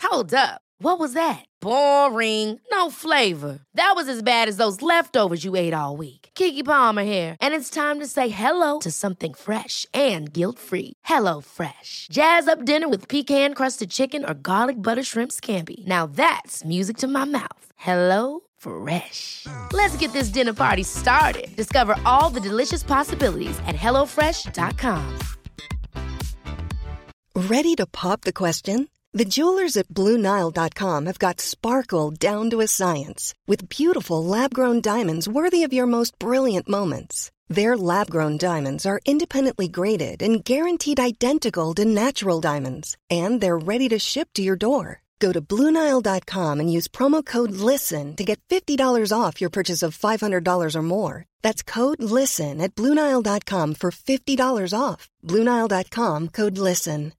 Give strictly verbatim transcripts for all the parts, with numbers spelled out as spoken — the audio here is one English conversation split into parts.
Hold up. What was that? Boring. No flavor. That was as bad as those leftovers you ate all week. Keke Palmer here, and it's time to say hello to something fresh and guilt-free. Hello Fresh. Jazz up dinner with pecan-crusted chicken or garlic butter shrimp scampi. Now that's music to my mouth. Hello Fresh. Let's get this dinner party started. Discover all the delicious possibilities at hello fresh dot com. Ready to pop the question? The jewelers at Blue Nile dot com have got sparkle down to a science with beautiful lab-grown diamonds worthy of your most brilliant moments. Their lab-grown diamonds are independently graded and guaranteed identical to natural diamonds, and they're ready to ship to your door. Go to Blue Nile dot com and use promo code LISTEN to get fifty dollars off your purchase of five hundred dollars or more. That's code LISTEN at Blue Nile dot com for fifty dollars off. Blue Nile dot com, code LISTEN.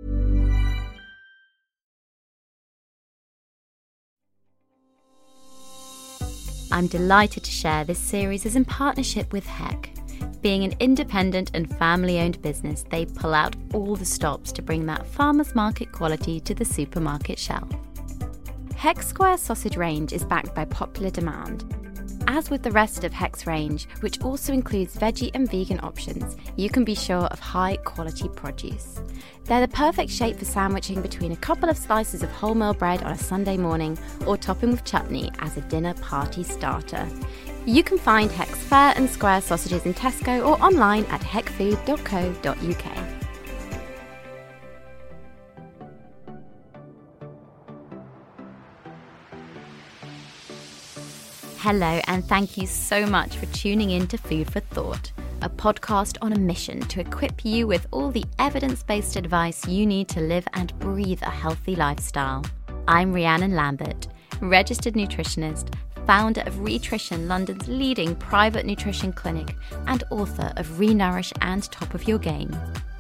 I'm delighted to share this series is in partnership with Heck. Being an independent and family-owned business, they pull out all the stops to bring that farmer's market quality to the supermarket shelf. Heck's Square sausage range is backed by popular demand. As with the rest of Heck's range, which also includes veggie and vegan options, you can be sure of high-quality produce. They're the perfect shape for sandwiching between a couple of slices of wholemeal bread on a Sunday morning or topping with chutney as a dinner party starter. You can find Heck's fair and square sausages in Tesco or online at heck food dot co dot uk. Hello, and thank you so much for tuning in to Food for Thought, a podcast on a mission to equip you with all the evidence-based advice you need to live and breathe a healthy lifestyle. I'm Rhiannon Lambert, registered nutritionist, founder of Rhitrition, London's leading private nutrition clinic, and author of Renourish and Top of Your Game.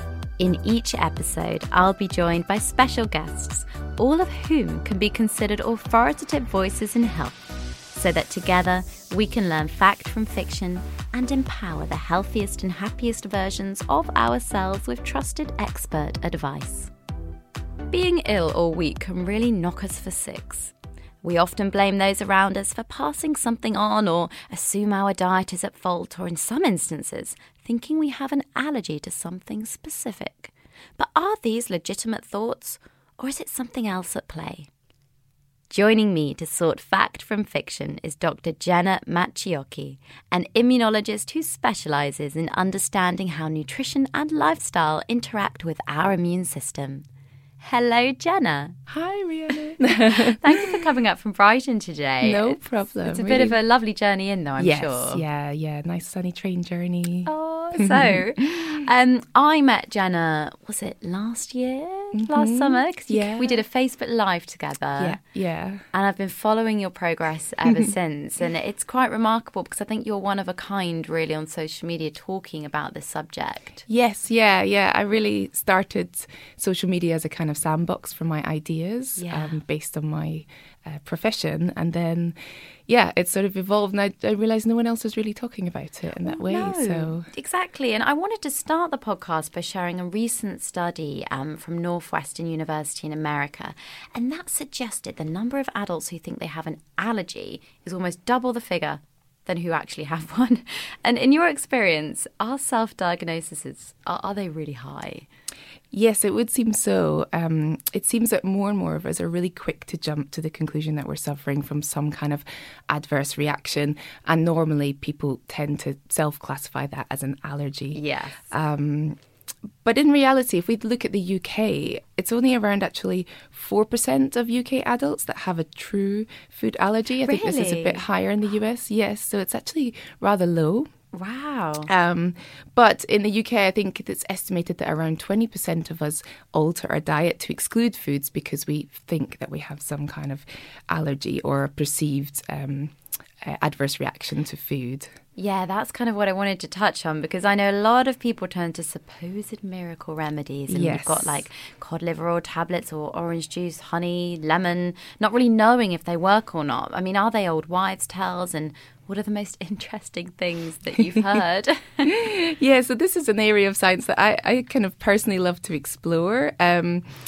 In each episode, I'll be joined by special guests, all of whom can be considered authoritative voices in health, so that together we can learn fact from fiction and empower the healthiest and happiest versions of ourselves with trusted expert advice. Being ill or weak can really knock us for six. We often blame those around us for passing something on or assume our diet is at fault, or in some instances, thinking we have an allergy to something specific. But are these legitimate thoughts, or is it something else at play? Joining me to sort fact from fiction is Doctor Jenna Macchiocchi, an immunologist who specialises in understanding how nutrition and lifestyle interact with our immune system. Hello, Jenna. Hi, Rhiannon. Thank you for coming up from Brighton today. No it's, problem. It's a really. bit of a lovely journey in, though, I'm yes, sure. Yeah, yeah. Nice sunny train journey. Oh, so um, I met Jenna, was it last year? Mm-hmm. Last summer? Because yeah. we did a Facebook Live together. Yeah, yeah. And I've been following your progress ever since. And it's quite remarkable because I think you're one of a kind, really, on social media talking about this subject. Yes, yeah, yeah. I really started social media as a kind of sandbox for my ideas yeah. um, based on my uh, profession. And then, yeah, it sort of evolved and I, I realised no one else was really talking about it in that way. No, so exactly. And I wanted to start the podcast by sharing a recent study um, from Northwestern University in America. And that suggested the number of adults who think they have an allergy is almost double the figure than who actually have one. And in your experience, are self-diagnoses, are, are they really high? Yes, it would seem so. Um, it seems that more and more of us are really quick to jump to the conclusion that we're suffering from some kind of adverse reaction. And normally people tend to self-classify that as an allergy. Yes. Um, but in reality, if we look at the U K, it's only around actually four percent of U K adults that have a true food allergy. I really? think this is a bit higher in the U S. Yes, so it's actually rather low. Wow. Um, but in the U K, I think it's estimated that around twenty percent of us alter our diet to exclude foods because we think that we have some kind of allergy or a perceived um, uh, adverse reaction to food. Yeah, that's kind of what I wanted to touch on, because I know a lot of people turn to supposed miracle remedies, and yes. you've got like cod liver oil tablets or orange juice, honey, lemon, not really knowing if they work or not. I mean, are they old wives' tales, and what are the most interesting things that you've heard? Yeah, so this is an area of science that I, I kind of personally love to explore. Um,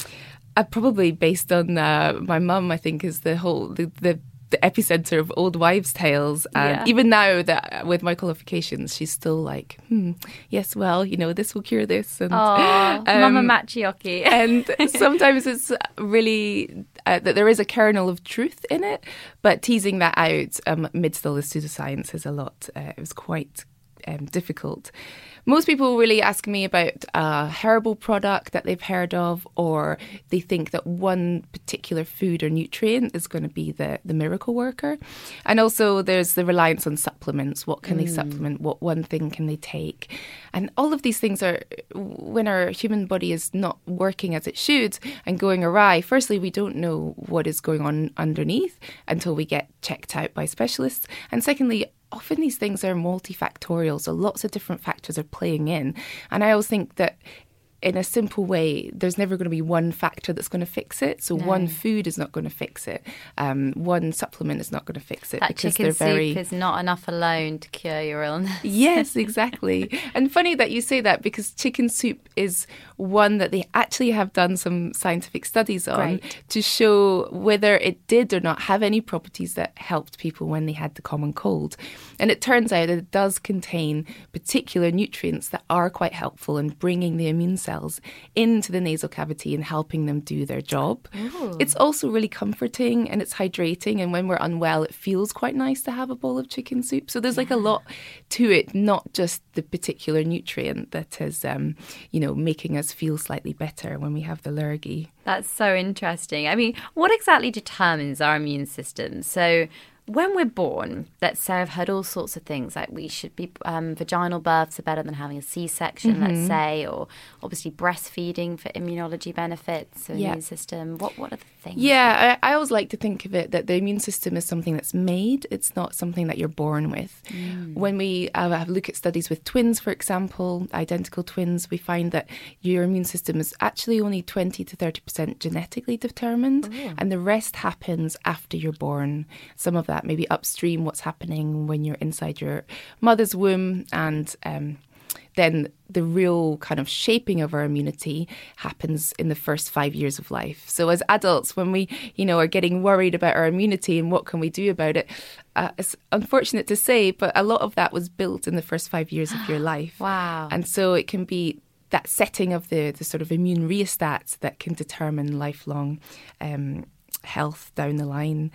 Uh, probably based on uh, my mum, I think, is the whole the, the the epicenter of old wives' tales. And Yeah. even now, that with my qualifications, she's still like, hmm, yes, well, you know, this will cure this. And, Oh, Mama Matriarchy. and sometimes it's really uh, that there is a kernel of truth in it, but teasing that out um, amidst all the pseudoscience is a lot. Uh, it was quite um, difficult. Most people really ask me about a herbal product that they've heard of, or they think that one particular food or nutrient is going to be the, the miracle worker. And also there's the reliance on supplements. What can mm. they supplement? What one thing can they take? And all of these things are, when our human body is not working as it should and going awry, firstly, we don't know what is going on underneath until we get checked out by specialists. And secondly, often these things are multifactorial, so lots of different factors are playing in. And I always think that in a simple way, there's never going to be one factor that's going to fix it. So no. one food is not going to fix it. Um, one supplement is not going to fix it. That because chicken they're soup very... is not enough alone to cure your illness. Yes, exactly. And funny that you say that, because chicken soup is one that they actually have done some scientific studies on Great. to show whether it did or not have any properties that helped people when they had the common cold. And it turns out that it does contain particular nutrients that are quite helpful in bringing the immune cells into the nasal cavity and helping them do their job. Ooh. It's also really comforting and it's hydrating, and when we're unwell it feels quite nice to have a bowl of chicken soup. So there's like a lot to it, not just the particular nutrient that is um, you know, making us feel slightly better when we have the lurgy. That's so interesting. I mean, what exactly determines our immune system? So when we're born, let's say I've heard all sorts of things, like we should be, um, vaginal births are better than having a C-section, mm-hmm. let's say, or obviously breastfeeding for immunology benefits, so yeah. immune system. What what are the things? Yeah, I, I always like to think of it that the immune system is something that's made. It's not something that you're born with. Mm. When we uh, have a look at studies with twins, for example, identical twins, we find that your immune system is actually only twenty to thirty percent genetically determined, oh. and the rest happens after you're born. Some of that maybe upstream, what's happening when you're inside your mother's womb, and um, then the real kind of shaping of our immunity happens in the first five years of life. So as adults, when we, you know, are getting worried about our immunity and what can we do about it, uh, it's unfortunate to say, but a lot of that was built in the first five years of your life. Wow. And so it can be that setting of the, the sort of immune rheostats that can determine lifelong um, health down the line.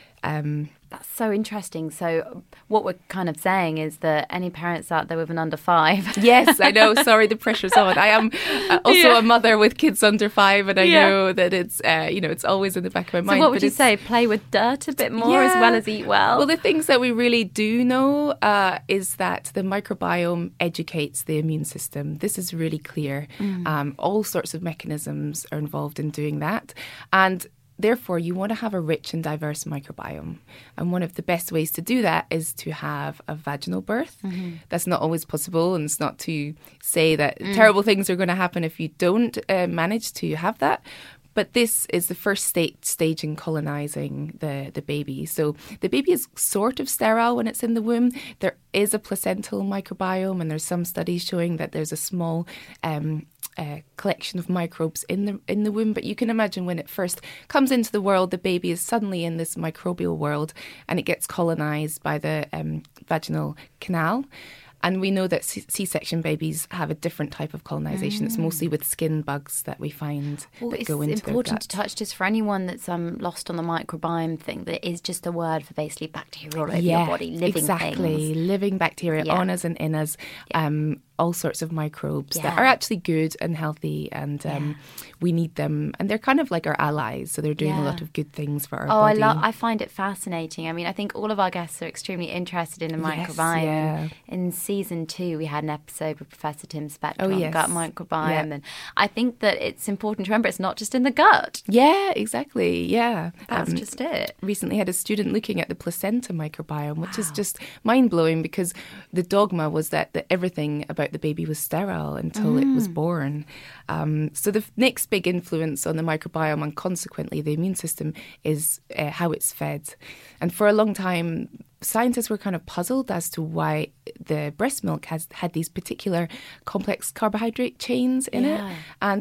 Um, That's so interesting. So what we're kind of saying is that any parents out there with an under five... Yes, I know. Sorry, the pressure's on. I am uh, also yeah. a mother with kids under five, and I yeah. know that it's, uh, you know, it's always in the back of my so mind. So what would but you say? Play with dirt a bit more yeah. as well as eat well? Well, the things that we really do know uh, is that the microbiome educates the immune system. This is really clear. Mm. Um, all sorts of mechanisms are involved in doing that. And therefore, you want to have a rich and diverse microbiome. And one of the best ways to do that is to have a vaginal birth. Mm-hmm. That's not always possible, and it's not to say that mm. terrible things are going to happen if you don't uh, manage to have that. But this is the first state, stage in colonizing the, the baby. So the baby is sort of sterile when it's in the womb. There is a placental microbiome, and there's some studies showing that there's a small um, uh, collection of microbes in the in the womb. But you can imagine when it first comes into the world, the baby is suddenly in this microbial world, and it gets colonized by the um, vaginal canal. And we know that C-section babies have a different type of colonization. Mm. It's mostly with skin bugs that we find well, that go into their gut. It's important to touch just for anyone that's um, lost on the microbiome thing, that it is just a word for basically bacteria all over yeah, your body, living exactly. things. Living bacteria yeah. on us and in us. Yeah. Um, all sorts of microbes yeah. that are actually good and healthy, and um, yeah. we need them, and they're kind of like our allies, so they're doing yeah. a lot of good things for our oh, body. I love. I find it fascinating. I mean, I think all of our guests are extremely interested in the yes, microbiome. Yeah. In season two, we had an episode with Professor Tim Spector oh, on yes. gut microbiome, yeah. and I think that it's important to remember it's not just in the gut. Yeah, exactly. Yeah, that's um, just it. Recently had a student looking at the placenta microbiome, which wow. is just mind-blowing, because the dogma was that, that everything about the baby was sterile until mm. it was born. Um, so the next big influence on the microbiome, and consequently the immune system, is uh, how it's fed. And for a long time, scientists were kind of puzzled as to why the breast milk has had these particular complex carbohydrate chains in yeah. it. And they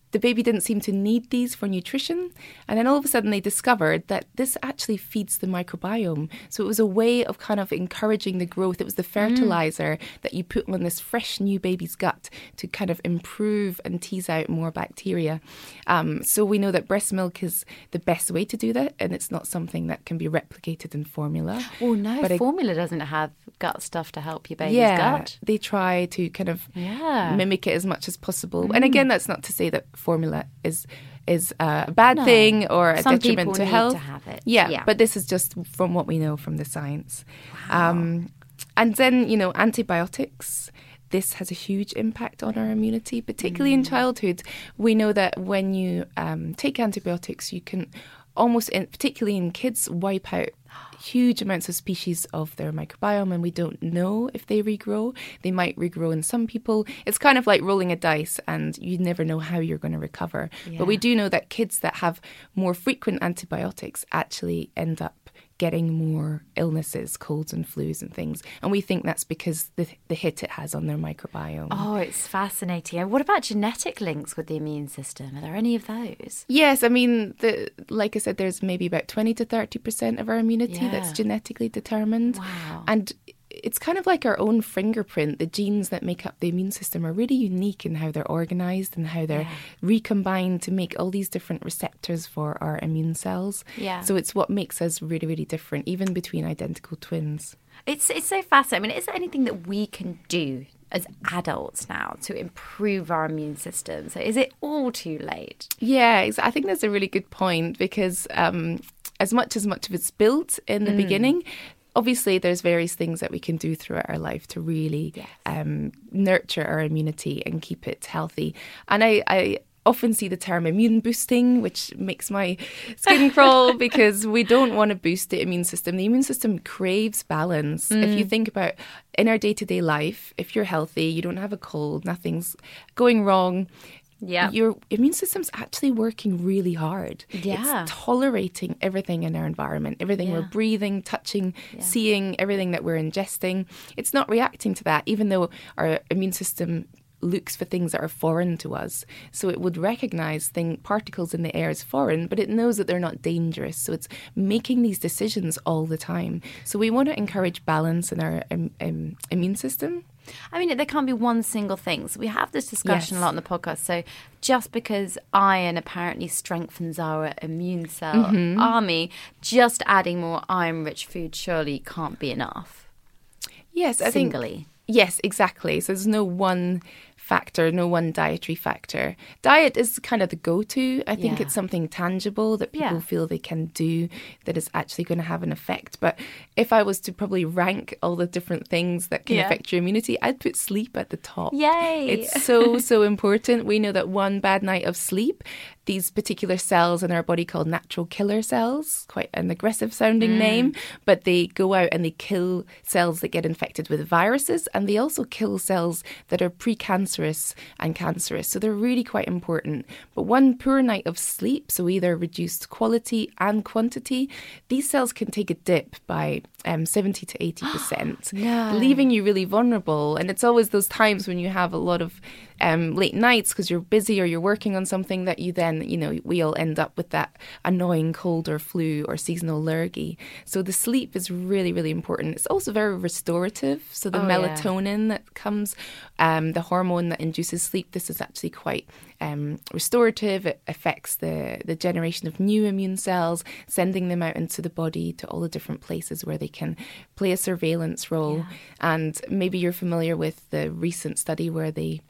the baby didn't seem to need these for nutrition. And then all of a sudden they discovered that this actually feeds the microbiome. So it was a way of kind of encouraging the growth. It was the fertilizer mm. that you put on this fresh new baby's gut to kind of improve and tease out more bacteria. Um, so we know that breast milk is the best way to do that, and it's not something that can be replicated in formula. Oh, no, but formula it, doesn't have gut stuff to help your baby's yeah, gut. They try to kind of yeah. mimic it as much as possible. Mm. And again, that's not to say that formula is is a bad no. thing or a Some detriment to need health. To have it. Yeah, yeah, but this is just from what we know from the science. Wow. Um, and then, you know, antibiotics. This has a huge impact on our immunity, particularly mm. in childhood. We know that when you um, take antibiotics, you can almost, in, particularly in kids, wipe out huge amounts of species of their microbiome, and we don't know if they regrow. They might regrow in some people. It's kind of like rolling a dice, and you never know how you're going to recover. Yeah. But we do know that kids that have more frequent antibiotics actually end up getting more illnesses, colds and flus and things. And we think that's because the the hit it has on their microbiome. Oh, it's fascinating. And what about genetic links with the immune system? Are there any of those? Yes, I mean, the, like I said, there's maybe about twenty to thirty percent of our immunity yeah. that's genetically determined. Wow. And it's kind of like our own fingerprint. The genes that make up the immune system are really unique in how they're organised and how they're yeah. recombined to make all these different receptors for our immune cells. Yeah. So it's what makes us really, really different, even between identical twins. It's it's so fascinating. I mean, is there anything that we can do as adults now to improve our immune system? So is it all too late? Yeah, I think that's a really good point, because um, as much as much of it's built in the mm. beginning, obviously, there's various things that we can do throughout our life to really yes. um, nurture our immunity and keep it healthy. And I, I often see the term immune boosting, which makes my skin crawl because we don't want to boost the immune system. The immune system craves balance. Mm. If you think about in our day-to-day life, if you're healthy, you don't have a cold, nothing's going wrong, yeah, your immune system's actually working really hard. Yeah. It's tolerating everything in our environment, everything yeah. we're breathing, touching, yeah. seeing, everything that we're ingesting. It's not reacting to that, even though our immune system looks for things that are foreign to us. So it would recognize thing, particles in the air as foreign, but it knows that they're not dangerous. So it's making these decisions all the time. So we want to encourage balance in our um, um, immune system. I mean, there can't be one single thing. So we have this discussion yes. a lot on the podcast. So just because iron apparently strengthens our immune cell mm-hmm. army, just adding more iron-rich food surely can't be enough. Yes, I Singly. think... Yes, exactly. So there's no one factor, no one dietary factor. Diet is kind of the go-to. I think yeah. it's something tangible that people yeah. feel they can do that is actually going to have an effect. But if I was to probably rank all the different things that can yeah. affect your immunity, I'd put sleep at the top. Yay! It's so, so important. We know that one bad night of sleep, these particular cells in our body called natural killer cells, quite an aggressive sounding mm. name, but they go out and they kill cells that get infected with viruses, and they also kill cells that are precancerous and cancerous. So they're really quite important. But one poor night of sleep, so either reduced quality and quantity, these cells can take a dip by um, seventy to eighty percent, no. leaving you really vulnerable. And it's always those times when you have a lot of um, late nights because you're busy or you're working on something that you then, you know, we all end up with that annoying cold or flu or seasonal allergy. So the sleep is really, really important. It's also very restorative. So the oh, melatonin yeah. that comes, um, the hormone that induces sleep, this is actually quite um, restorative. It affects the, the generation of new immune cells, sending them out into the body to all the different places where they can play a surveillance role. Yeah. And maybe you're familiar with the recent study where they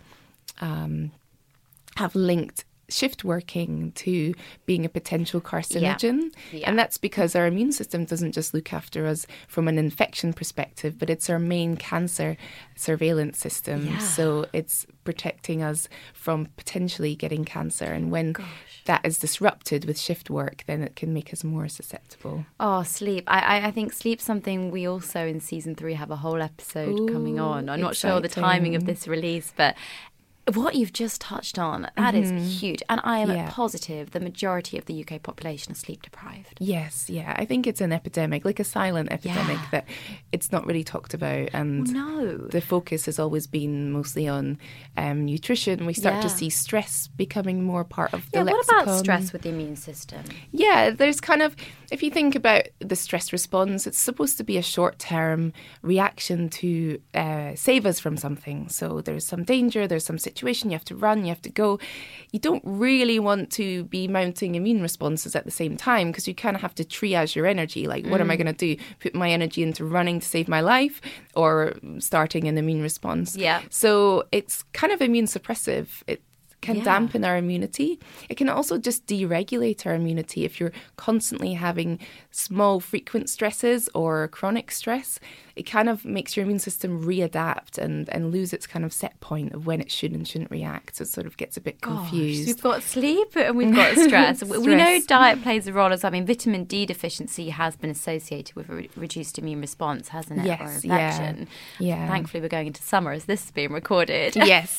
um, have linked shift working to being a potential carcinogen. Yeah. Yeah. And that's because our immune system doesn't just look after us from an infection perspective, but it's our main cancer surveillance system. Yeah. So it's protecting us from potentially getting cancer. And when Gosh. that is disrupted with shift work, then it can make us more susceptible. Oh, sleep. I, I think sleep's something we also in season three have a whole episode Ooh, coming on. I'm not exciting. sure the timing of this release, but What you've just touched on, that mm-hmm. is huge. And I am yeah. positive the majority of the U K population is sleep deprived. Yes, yeah. I think it's an epidemic, like a silent epidemic yeah. that it's not really talked about. And well, no. the focus has always been mostly on um, nutrition. We start yeah. to see stress becoming more part of the yeah, lexicon. What about stress with the immune system? Yeah, there's kind of, if you think about the stress response, it's supposed to be a short-term reaction to uh, save us from something. So there's some danger, there's some situation. You have to run, you have to go. You don't really want to be mounting immune responses at the same time because you kind of have to triage your energy. Like, what mm. am I going to do? Put my energy into running to save my life or starting an immune response? Yeah. So it's kind of immune suppressive. It can yeah. dampen our immunity. It can also just deregulate our immunity if you're constantly having small, frequent stresses or chronic stress. It kind of makes your immune system readapt and, and lose its kind of set point of when it should and shouldn't react. So it sort of gets a bit confused. Gosh, we've got sleep and we've got stress. stress. We know diet plays a role as well. I mean, vitamin D deficiency has been associated with a re- reduced immune response, hasn't it? Yes, or infection. Yeah. yeah. Thankfully, we're going into summer as this is being recorded. Yes.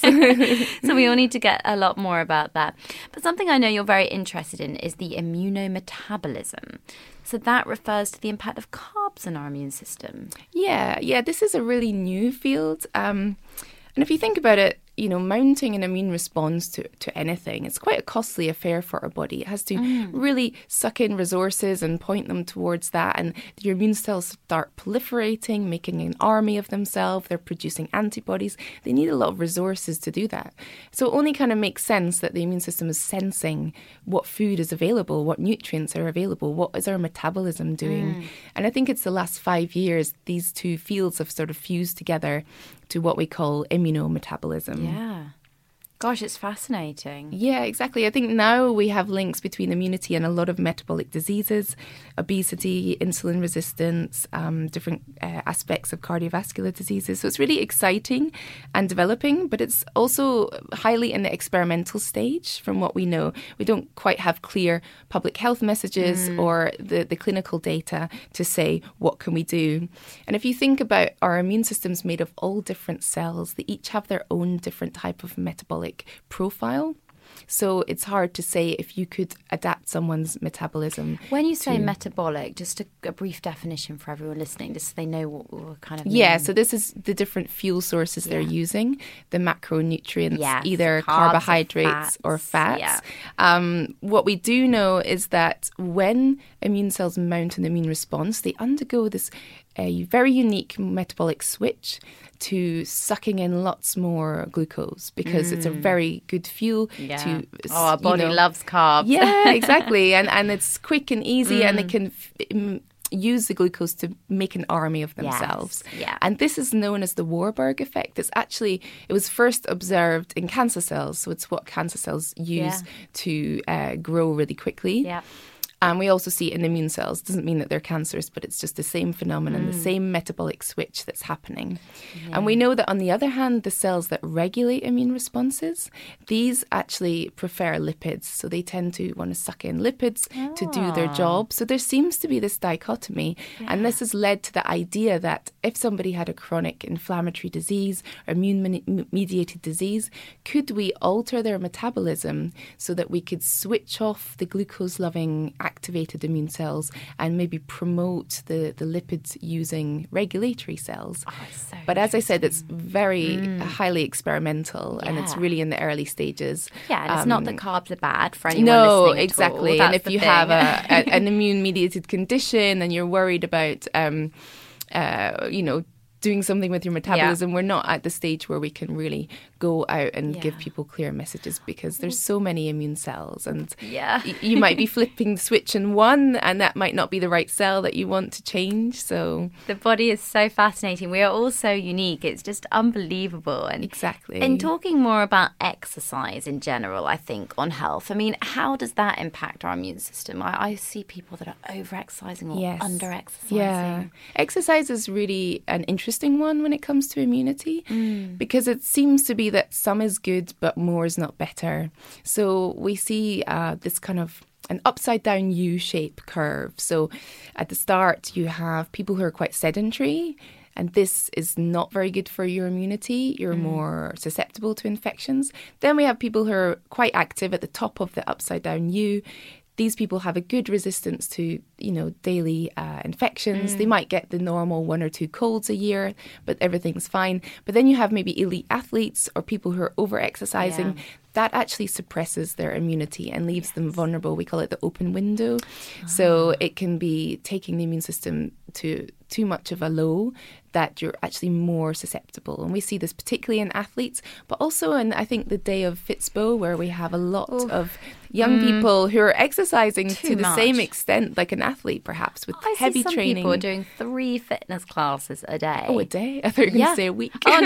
So we all need to get a lot more about that. But something I know you're very interested in is the immunometabolism. So that refers to the impact of carbs on our immune system. Yeah, yeah, this is a really new field. Um, and if you think about it, you know, mounting an immune response to, to anything, it's quite a costly affair for our body. It has to mm. really suck in resources and point them towards that. And your immune cells start proliferating, making an army of themselves. They're producing antibodies. They need a lot of resources to do that. So it only kind of makes sense that the immune system is sensing what food is available, what nutrients are available, what is our metabolism doing. Mm. And I think it's the last five years, these two fields have sort of fused together to what we call immunometabolism. Yeah. Gosh, it's fascinating. Yeah, exactly. I think now we have links between immunity and a lot of metabolic diseases, obesity, insulin resistance, um, different uh, aspects of cardiovascular diseases. So it's really exciting and developing, but it's also highly in the experimental stage from what we know. We don't quite have clear public health messages mm. or the, the clinical data to say, what can we do? And if you think about our immune system's made of all different cells, they each have their own different type of metabolic profile. So it's hard to say if you could adapt someone's metabolism. When you say to, metabolic, just a, a brief definition for everyone listening, just so they know what we're kind of mean. Yeah, so this is the different fuel sources yeah. they're using, the macronutrients, yes, either carbs carbohydrates or or fats. fats. Yeah. Um, what we do know is that when immune cells mount an immune response, they undergo this a very unique metabolic switch to sucking in lots more glucose because mm. it's a very good fuel yeah. to oh our body you know, loves carbs. Yeah, exactly. and and it's quick and easy mm. and they can f- use the glucose to make an army of themselves. Yes. Yeah. And this is known as the Warburg effect. It's actually, it was first observed in cancer cells. So it's what cancer cells use yeah. to uh, grow really quickly. Yeah. And we also see it in immune cells. Doesn't mean that they're cancerous, but it's just the same phenomenon, mm. the same metabolic switch that's happening. Yeah. And we know that on the other hand, the cells that regulate immune responses, these actually prefer lipids. So they tend to want to suck in lipids oh. to do their job. So there seems to be this dichotomy. Yeah. And this has led to the idea that if somebody had a chronic inflammatory disease or immune-mediated disease, could we alter their metabolism so that we could switch off the glucose-loving activated immune cells and maybe promote the, the lipids-using regulatory cells. Oh, so but as I said, it's very mm. highly experimental yeah. and it's really in the early stages. Yeah, and it's um, not that carbs are bad for anyone no, listening at exactly. all. And if you thing. have a, a, an immune-mediated condition and you're worried about, um, uh, you know, doing something with your metabolism, yeah. we're not at the stage where we can really go out and yeah. give people clear messages because there's so many immune cells and yeah. y- you might be flipping the switch in one and that might not be the right cell that you want to change. So the body is so fascinating. We are all so unique. It's just unbelievable. And exactly. And talking more about exercise in general, I think, on health, I mean, how does that impact our immune system? I, I see people that are over-exercising or yes. under-exercising. Yeah. Exercise is really an interesting one when it comes to immunity mm. because it seems to be that some is good but more is not better. So we see uh, this kind of an upside down U-shape curve. So at the start you have people who are quite sedentary And this is not very good for your immunity. You're mm. more susceptible to infections. Then we have people who are quite active at the top of the upside down U. These people have a good resistance to, you know, daily uh, infections. Mm. They might get the normal one or two colds a year, but everything's fine. But then you have maybe elite athletes or people who are over-exercising. Yeah. That actually suppresses their immunity and leaves yes. them vulnerable. We call it the open window. Oh. So it can be taking the immune system to too much of a low that you're actually more susceptible. And we see this particularly in athletes, but also in, I think, the day of Fitspo, where we have a lot Oof. of young mm. people who are exercising Too to the much. same extent, like an athlete, perhaps, with I heavy see some training. People are doing three fitness classes a day. Oh, a day? I thought you were going yeah. to say a week. Oh,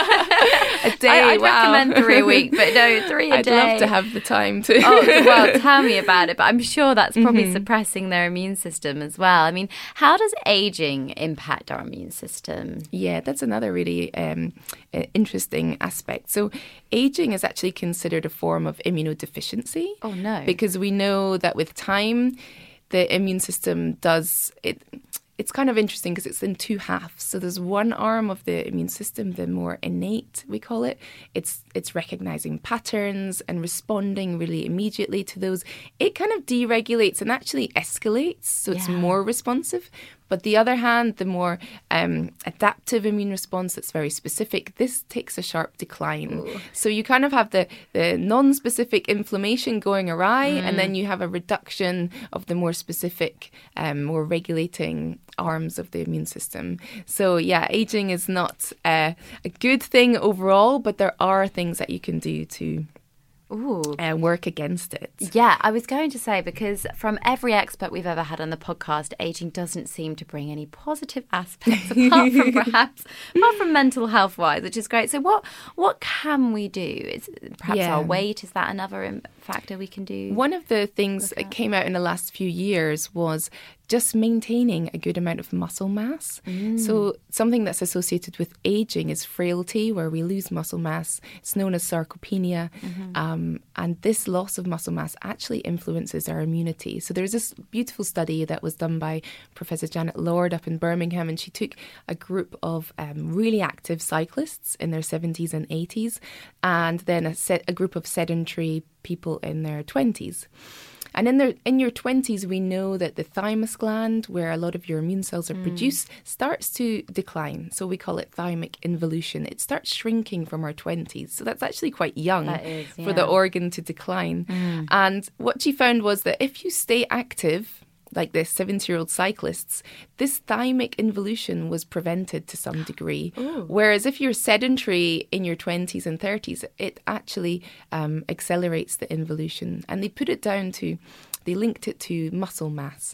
no. a day, I, I'd wow. recommend three a week, but no, three a I'd day. I'd love to have the time to. Oh, well, tell me about it. But I'm sure that's probably mm-hmm. suppressing their immune system as well. I mean, how does aging impact our immune system? Yeah, that's another really um, uh, interesting aspect. So aging is actually considered a form of immunodeficiency. Oh, no. Because we know that with time, the immune system does it. It's kind of interesting because it's in two halves. So there's one arm of the immune system, the more innate, we call it. It's it's recognizing patterns and responding really immediately to those. It kind of deregulates and actually escalates, so it's yeah. more responsive. But the other hand, the more um, adaptive immune response that's very specific, this takes a sharp decline. Ooh. So you kind of have the, the non-specific inflammation going awry, mm. and then you have a reduction of the more specific, um, more regulating arms of the immune system. So yeah, aging is not uh, a good thing overall, but there are things that you can do to Ooh. Uh, work against it. Yeah, I was going to say, because from every expert we've ever had on the podcast, aging doesn't seem to bring any positive aspects, apart from perhaps, apart from mental health wise, which is great. So what what can we do? Is perhaps yeah. our weight, is that another factor we can do? One of the things that came out in the last few years was just maintaining a good amount of muscle mass. Mm. So something that's associated with aging is frailty, where we lose muscle mass. It's known as sarcopenia. Mm-hmm. Um, and this loss of muscle mass actually influences our immunity. So there's this beautiful study that was done by Professor Janet Lord up in Birmingham, and she took a group of um, really active cyclists in their seventies and eighties, and then a, set, a group of sedentary people in their twenties. And in their in your twenties, we know that the thymus gland, where a lot of your immune cells are mm. produced, starts to decline. So we call it thymic involution. It starts shrinking from our twenties. So that's actually quite young that is, yeah. for the organ to decline. Mm. And what she found was that if you stay active, like the seventy-year-old cyclists, this thymic involution was prevented to some degree. Ooh. Whereas if you're sedentary in your twenties and thirties, it actually um, accelerates the involution. And they put it down to, they linked it to muscle mass.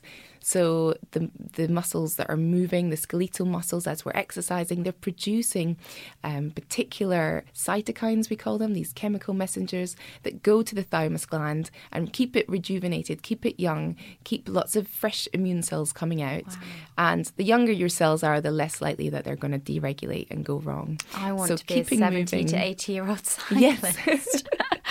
So the the muscles that are moving, the skeletal muscles, as we're exercising, they're producing um, particular cytokines, we call them, these chemical messengers that go to the thymus gland and keep it rejuvenated, keep it young, keep lots of fresh immune cells coming out. Wow. And the younger your cells are, the less likely that they're going to deregulate and go wrong. I want so to be a seventy moving. to eighty-year-old cyclist. Yes.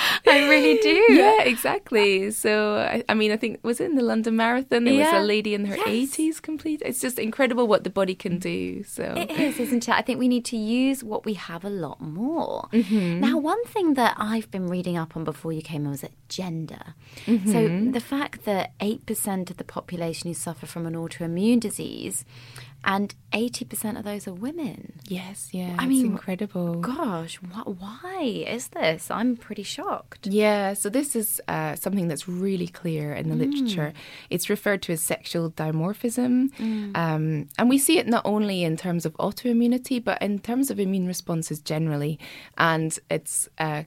I really do. Yeah, exactly. So, I, I mean, I think, was it in the London Marathon? There yeah. was a lady in her yes. eighties complete. It's just incredible what the body can do. So it is, isn't it? I think we need to use what we have a lot more. Mm-hmm. Now, one thing that I've been reading up on before you came on was that gender. Mm-hmm. So the fact that eight percent of the population who suffer from an autoimmune disease, and eighty percent of those are women. Yes, yeah, I it's mean, incredible. Gosh, wh- why is this? I'm pretty shocked. Yeah, so this is uh, something that's really clear in the mm. literature. It's referred to as sexual dimorphism. Mm. Um, and we see it not only in terms of autoimmunity, but in terms of immune responses generally. And it's uh,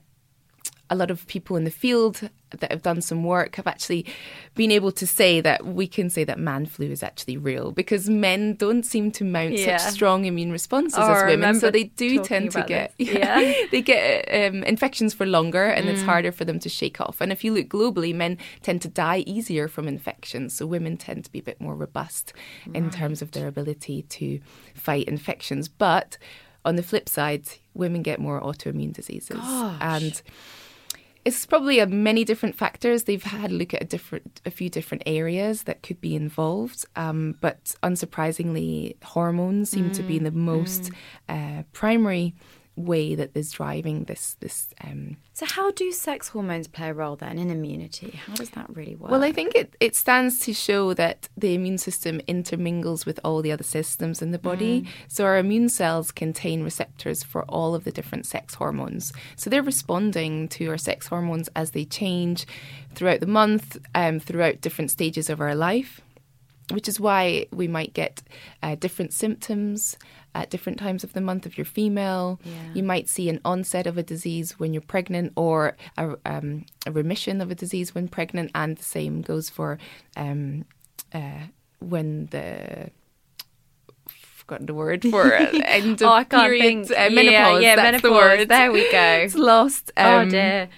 a lot of people in the field that have done some work have actually been able to say that we can say that man flu is actually real, because men don't seem to mount yeah. such strong immune responses oh, as women, so they do tend to get yeah, yeah. they get um, infections for longer, and mm. it's harder for them to shake off. And if you look globally, men tend to die easier from infections, so women tend to be a bit more robust right. in terms of their ability to fight infections. But on the flip side, women get more autoimmune diseases. Gosh. And It's probably a many different factors. They've had a look at a different, a few different areas that could be involved. Um, but unsurprisingly, hormones seem mm. to be the most mm. uh, primary way that is driving this this um so how do sex hormones play a role then in immunity? How does that really work? Well, I think it, it stands to show that the immune system intermingles with all the other systems in the body. Mm. So our immune cells contain receptors for all of the different sex hormones. So they're responding to our sex hormones as they change throughout the month, um, throughout different stages of our life, which is why we might get uh, different symptoms at different times of the month if you're female. Yeah. You might see an onset of a disease when you're pregnant, or a, um, a remission of a disease when pregnant, and the same goes for um, uh, when the... forgotten the word for end of oh, I can't period, think. Uh, menopause. Yeah, yeah, that's menopause. The word. There we go. It's lost. Um, oh dear.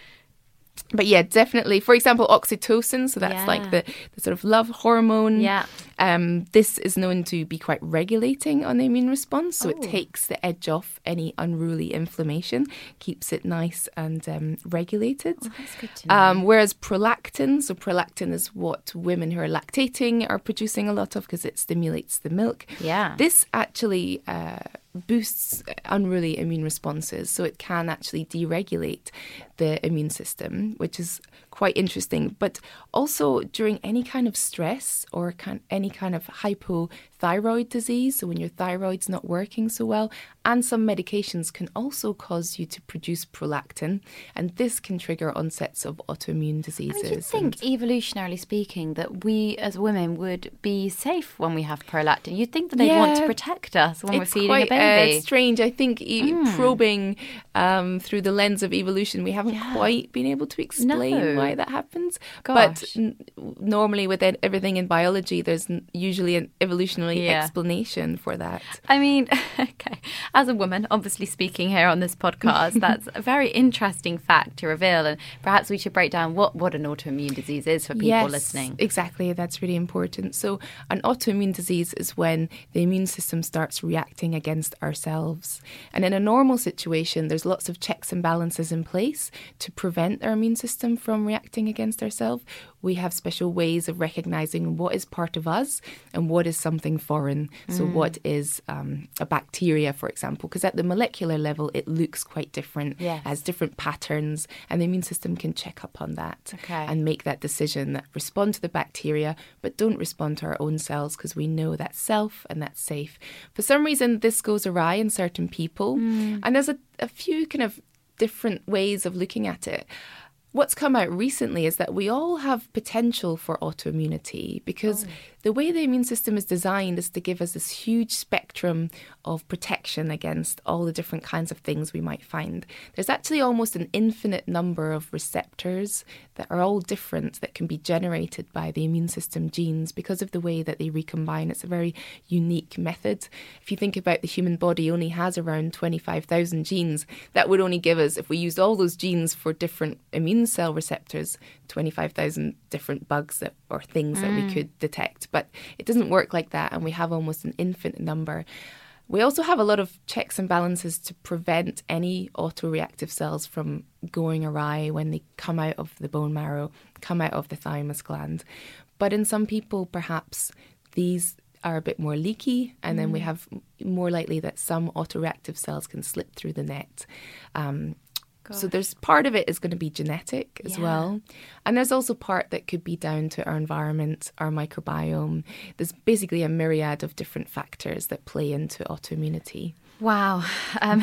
But yeah, definitely. For example, oxytocin, so that's yeah. like the, the sort of love hormone. Yeah. Um, this is known to be quite regulating on the immune response. So oh. it takes the edge off any unruly inflammation, keeps it nice and um, regulated. Oh, that's good to know. Um, whereas prolactin, so prolactin is what women who are lactating are producing a lot of because it stimulates the milk. Yeah. This actually uh, boosts unruly immune responses. So it can actually deregulate the immune system, which is quite interesting. But also during any kind of stress or kind, any kind of hypothyroid disease, so when your thyroid's not working so well, and some medications can also cause you to produce prolactin, and this can trigger onsets of autoimmune diseases. And you'd think, evolutionarily speaking, that we as women would be safe when we have prolactin. You'd think that they'd yeah, want to protect us when we're feeding quite, a baby. It's uh, strange. I think e- mm. probing um, through the lens of evolution, we haven't yeah. quite been able to explain no. why that happens. Gosh. But n- normally with everything in biology, there's n- usually an evolutionary yeah. explanation for that. I mean, okay, as a woman, obviously speaking here on this podcast, that's a very interesting fact to reveal. And perhaps we should break down what, what an autoimmune disease is for people yes, listening. Exactly. That's really important. So an autoimmune disease is when the immune system starts reacting against ourselves. And in a normal situation, there's lots of checks and balances in place to prevent our immune system from reacting against ourselves. We have special ways of recognizing what is part of us and what is something foreign. So Mm. what is um, a bacteria, for example, because at the molecular level, it looks quite different, yes. has different patterns, and the immune system can check up on that okay. and make that decision that respond to the bacteria, but don't respond to our own cells because we know that's self and that's safe. For some reason, this goes awry in certain people. Mm. And there's a, a few kind of different ways of looking at it. What's come out recently is that we all have potential for autoimmunity because oh. the way the immune system is designed is to give us this huge spectrum of protection against all the different kinds of things we might find. There's actually almost an infinite number of receptors that are all different that can be generated by the immune system genes because of the way that they recombine. It's a very unique method. If you think about the human body only has around twenty-five thousand genes, that would only give us, if we used all those genes for different immune cell receptors, twenty-five thousand different bugs that, or things mm. that we could detect. But it doesn't work like that, and we have almost an infinite number. We also have a lot of checks and balances to prevent any autoreactive cells from going awry when they come out of the bone marrow, come out of the thymus gland. But in some people, perhaps these are a bit more leaky, and mm. then we have more likely that some autoreactive cells can slip through the net. Um, So there's part of it is going to be genetic as yeah. well. And there's also part that could be down to our environment, our microbiome. There's basically a myriad of different factors that play into autoimmunity. Wow. Um,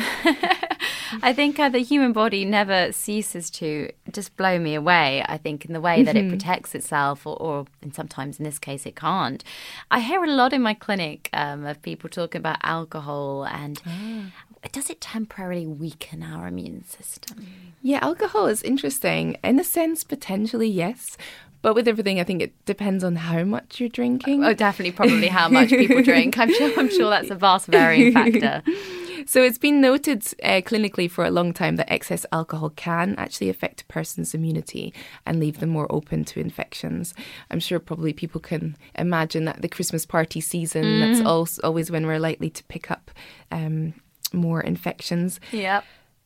I think uh, the human body never ceases to just blow me away, I think, in the way that mm-hmm. it protects itself, or, or and sometimes in this case it can't. I hear a lot in my clinic um, of people talking about alcohol and... Ah. Does it temporarily weaken our immune system? Yeah, alcohol is interesting. In a sense, potentially, yes. But with everything, I think it depends on how much you're drinking. Oh, definitely, probably how much people drink. I'm sure, I'm sure that's a vast varying factor. So it's been noted uh, clinically for a long time that excess alcohol can actually affect a person's immunity and leave them more open to infections. I'm sure probably people can imagine that the Christmas party season, mm. that's also always when we're likely to pick up um more infections. Yep.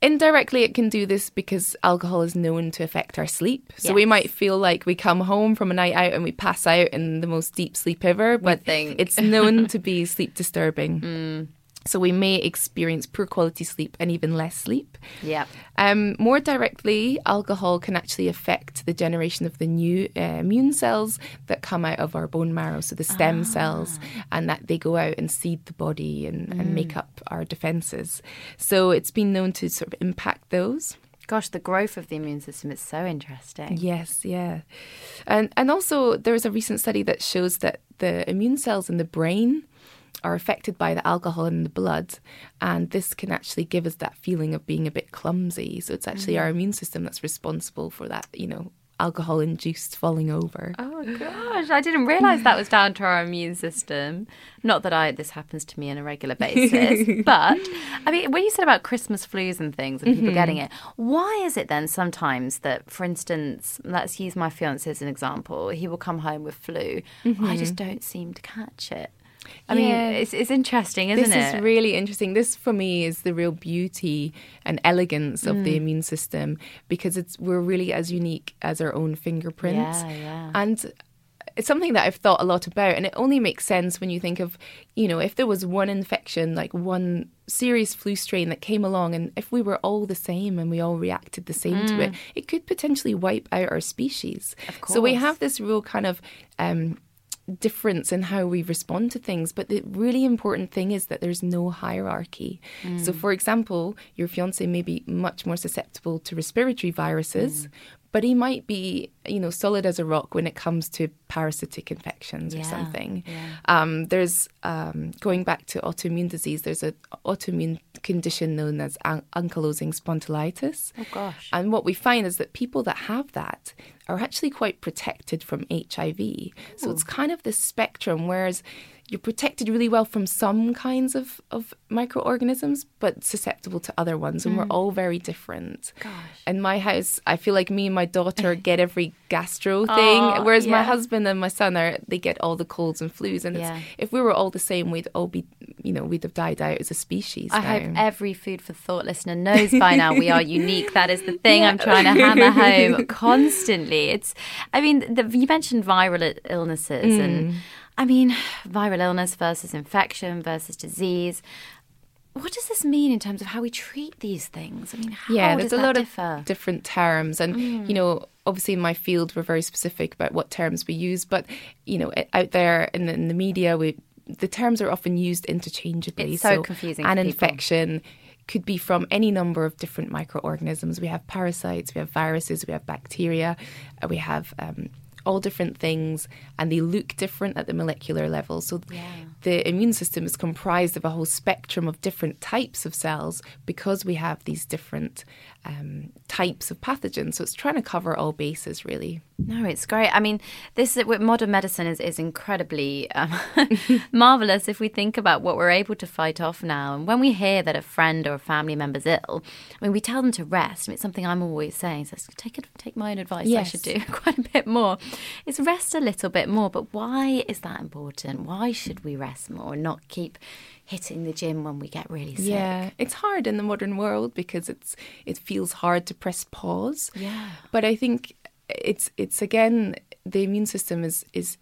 Indirectly, it can do this because alcohol is known to affect our sleep. So Yes. we might feel like we come home from a night out and we pass out in the most deep sleep ever, but think. it's known to be sleep disturbing. Mm. So we may experience poor quality sleep and even less sleep. Yeah. Um, more directly, alcohol can actually affect the generation of the new uh, immune cells that come out of our bone marrow, so the stem Ah. cells, and that they go out and seed the body and, Mm. and make up our defences. So it's been known to sort of impact those. Gosh, the growth of the immune system is so interesting. Yes, yeah. And, and also there was a recent study that shows that the immune cells in the brain are affected by the alcohol in the blood, and this can actually give us that feeling of being a bit clumsy. So it's actually our immune system that's responsible for that, you know, alcohol-induced falling over. Oh gosh, I didn't realise that was down to our immune system. Not that I this happens to me on a regular basis, but I mean, when you said about Christmas flus and things and people Mm-hmm. getting it, why is it then sometimes that, for instance, let's use my fiance as an example, he will come home with flu. I just don't seem to catch it. I mean, Yeah. it's it's interesting, isn't This it? is really interesting. This, for me, is the real beauty and elegance of Mm. the immune system, because it's we're really as unique as our own fingerprints. Yeah, yeah. And it's something that I've thought a lot about, and it only makes sense when you think of, you know, if there was one infection, like one serious flu strain that came along, and if we were all the same and we all reacted the same to it, it could potentially wipe out our species. Of So we course. have this real kind of um, difference in how we respond to things. But the really important thing is that there's no hierarchy. So, for example, your fiance may be much more susceptible to respiratory viruses, but he might be, you know, solid as a rock when it comes to parasitic infections or Yeah, something. yeah. Um, there's, um, going back to autoimmune disease, there's an autoimmune condition known as an- ankylosing spondylitis. Oh gosh. And what we find is that people that have that are actually quite protected from H I V. So it's kind of this spectrum, whereas you're protected really well from some kinds of, of microorganisms, but susceptible to other ones. And we're all very different. Gosh. In my house, I feel like me and my daughter get every gastro thing, Aw, whereas my yeah. husband and my son, are they get all the colds and flus. And Yeah. it's, if we were all the same, we'd all be, you know, we'd have died out as a species I now. hope every Food for Thought listener knows by now we are unique. That is the thing I'm trying to hammer home constantly. It's, I mean, the, you mentioned viral i- illnesses, and I mean, viral illness versus infection versus disease. What does this mean in terms of how we treat these things? I mean, how Yeah, does there's a that lot differ? of different terms, and you know, obviously in my field we're very specific about what terms we use. But you know, i- out there in the, in the media, we the terms are often used interchangeably. It's so confusing An for people. infection could be from any number of different microorganisms. We have parasites, we have viruses, we have bacteria, uh, we have um, all different things, and they look different at the molecular level. So the immune system is comprised of a whole spectrum of different types of cells because we have these different um, types of pathogens. So it's trying to cover all bases, really. No, it's great. I mean, this with modern medicine is, is incredibly um, marvelous if we think about what we're able to fight off now. And when we hear that a friend or a family member's ill, I mean, we tell them to rest. I mean, it's something I'm always saying. So take it, take my own advice. I Yes. should do quite a bit more. Is rest a little bit more. But why is that important? Why should we rest more and not keep hitting the gym when we get really sick? Yeah, it's hard in the modern world because it's it feels hard to press pause. Yeah. But I think it's it's again, the immune system is is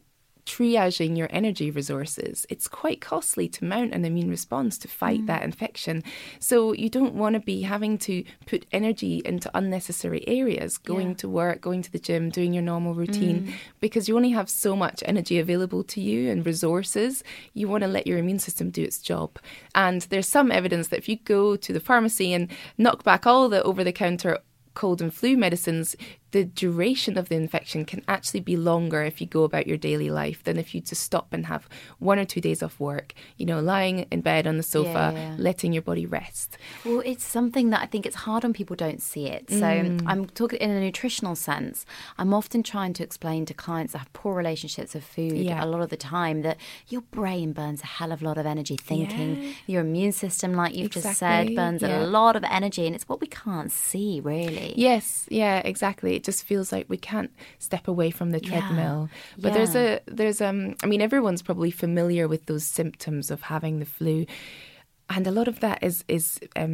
triaging your energy resources. It's quite costly to mount an immune response to fight that infection. So you don't want to be having to put energy into unnecessary areas, going Yeah. to work, going to the gym, doing your normal routine, because you only have so much energy available to you and resources. You want to let your immune system do its job. And there's some evidence that if you go to the pharmacy and knock back all the over-the-counter cold and flu medicines, the duration of the infection can actually be longer if you go about your daily life than if you just stop and have one or two days off work, you know, lying in bed on the sofa, Yeah, yeah. letting your body rest. Well, it's something that I think it's hard when people don't see it. So I'm talking in a nutritional sense. I'm often trying to explain to clients that have poor relationships with food Yeah. a lot of the time that your brain burns a hell of a lot of energy thinking. Yeah. Your immune system, like you've just Exactly, said, burns yeah. a lot of energy, and it's what we can't see, really. Yes, yeah, exactly. It just feels like we can't step away from the Yeah, treadmill. But there's yeah. a there's um I mean, everyone's probably familiar with those symptoms of having the flu, and a lot of that is is um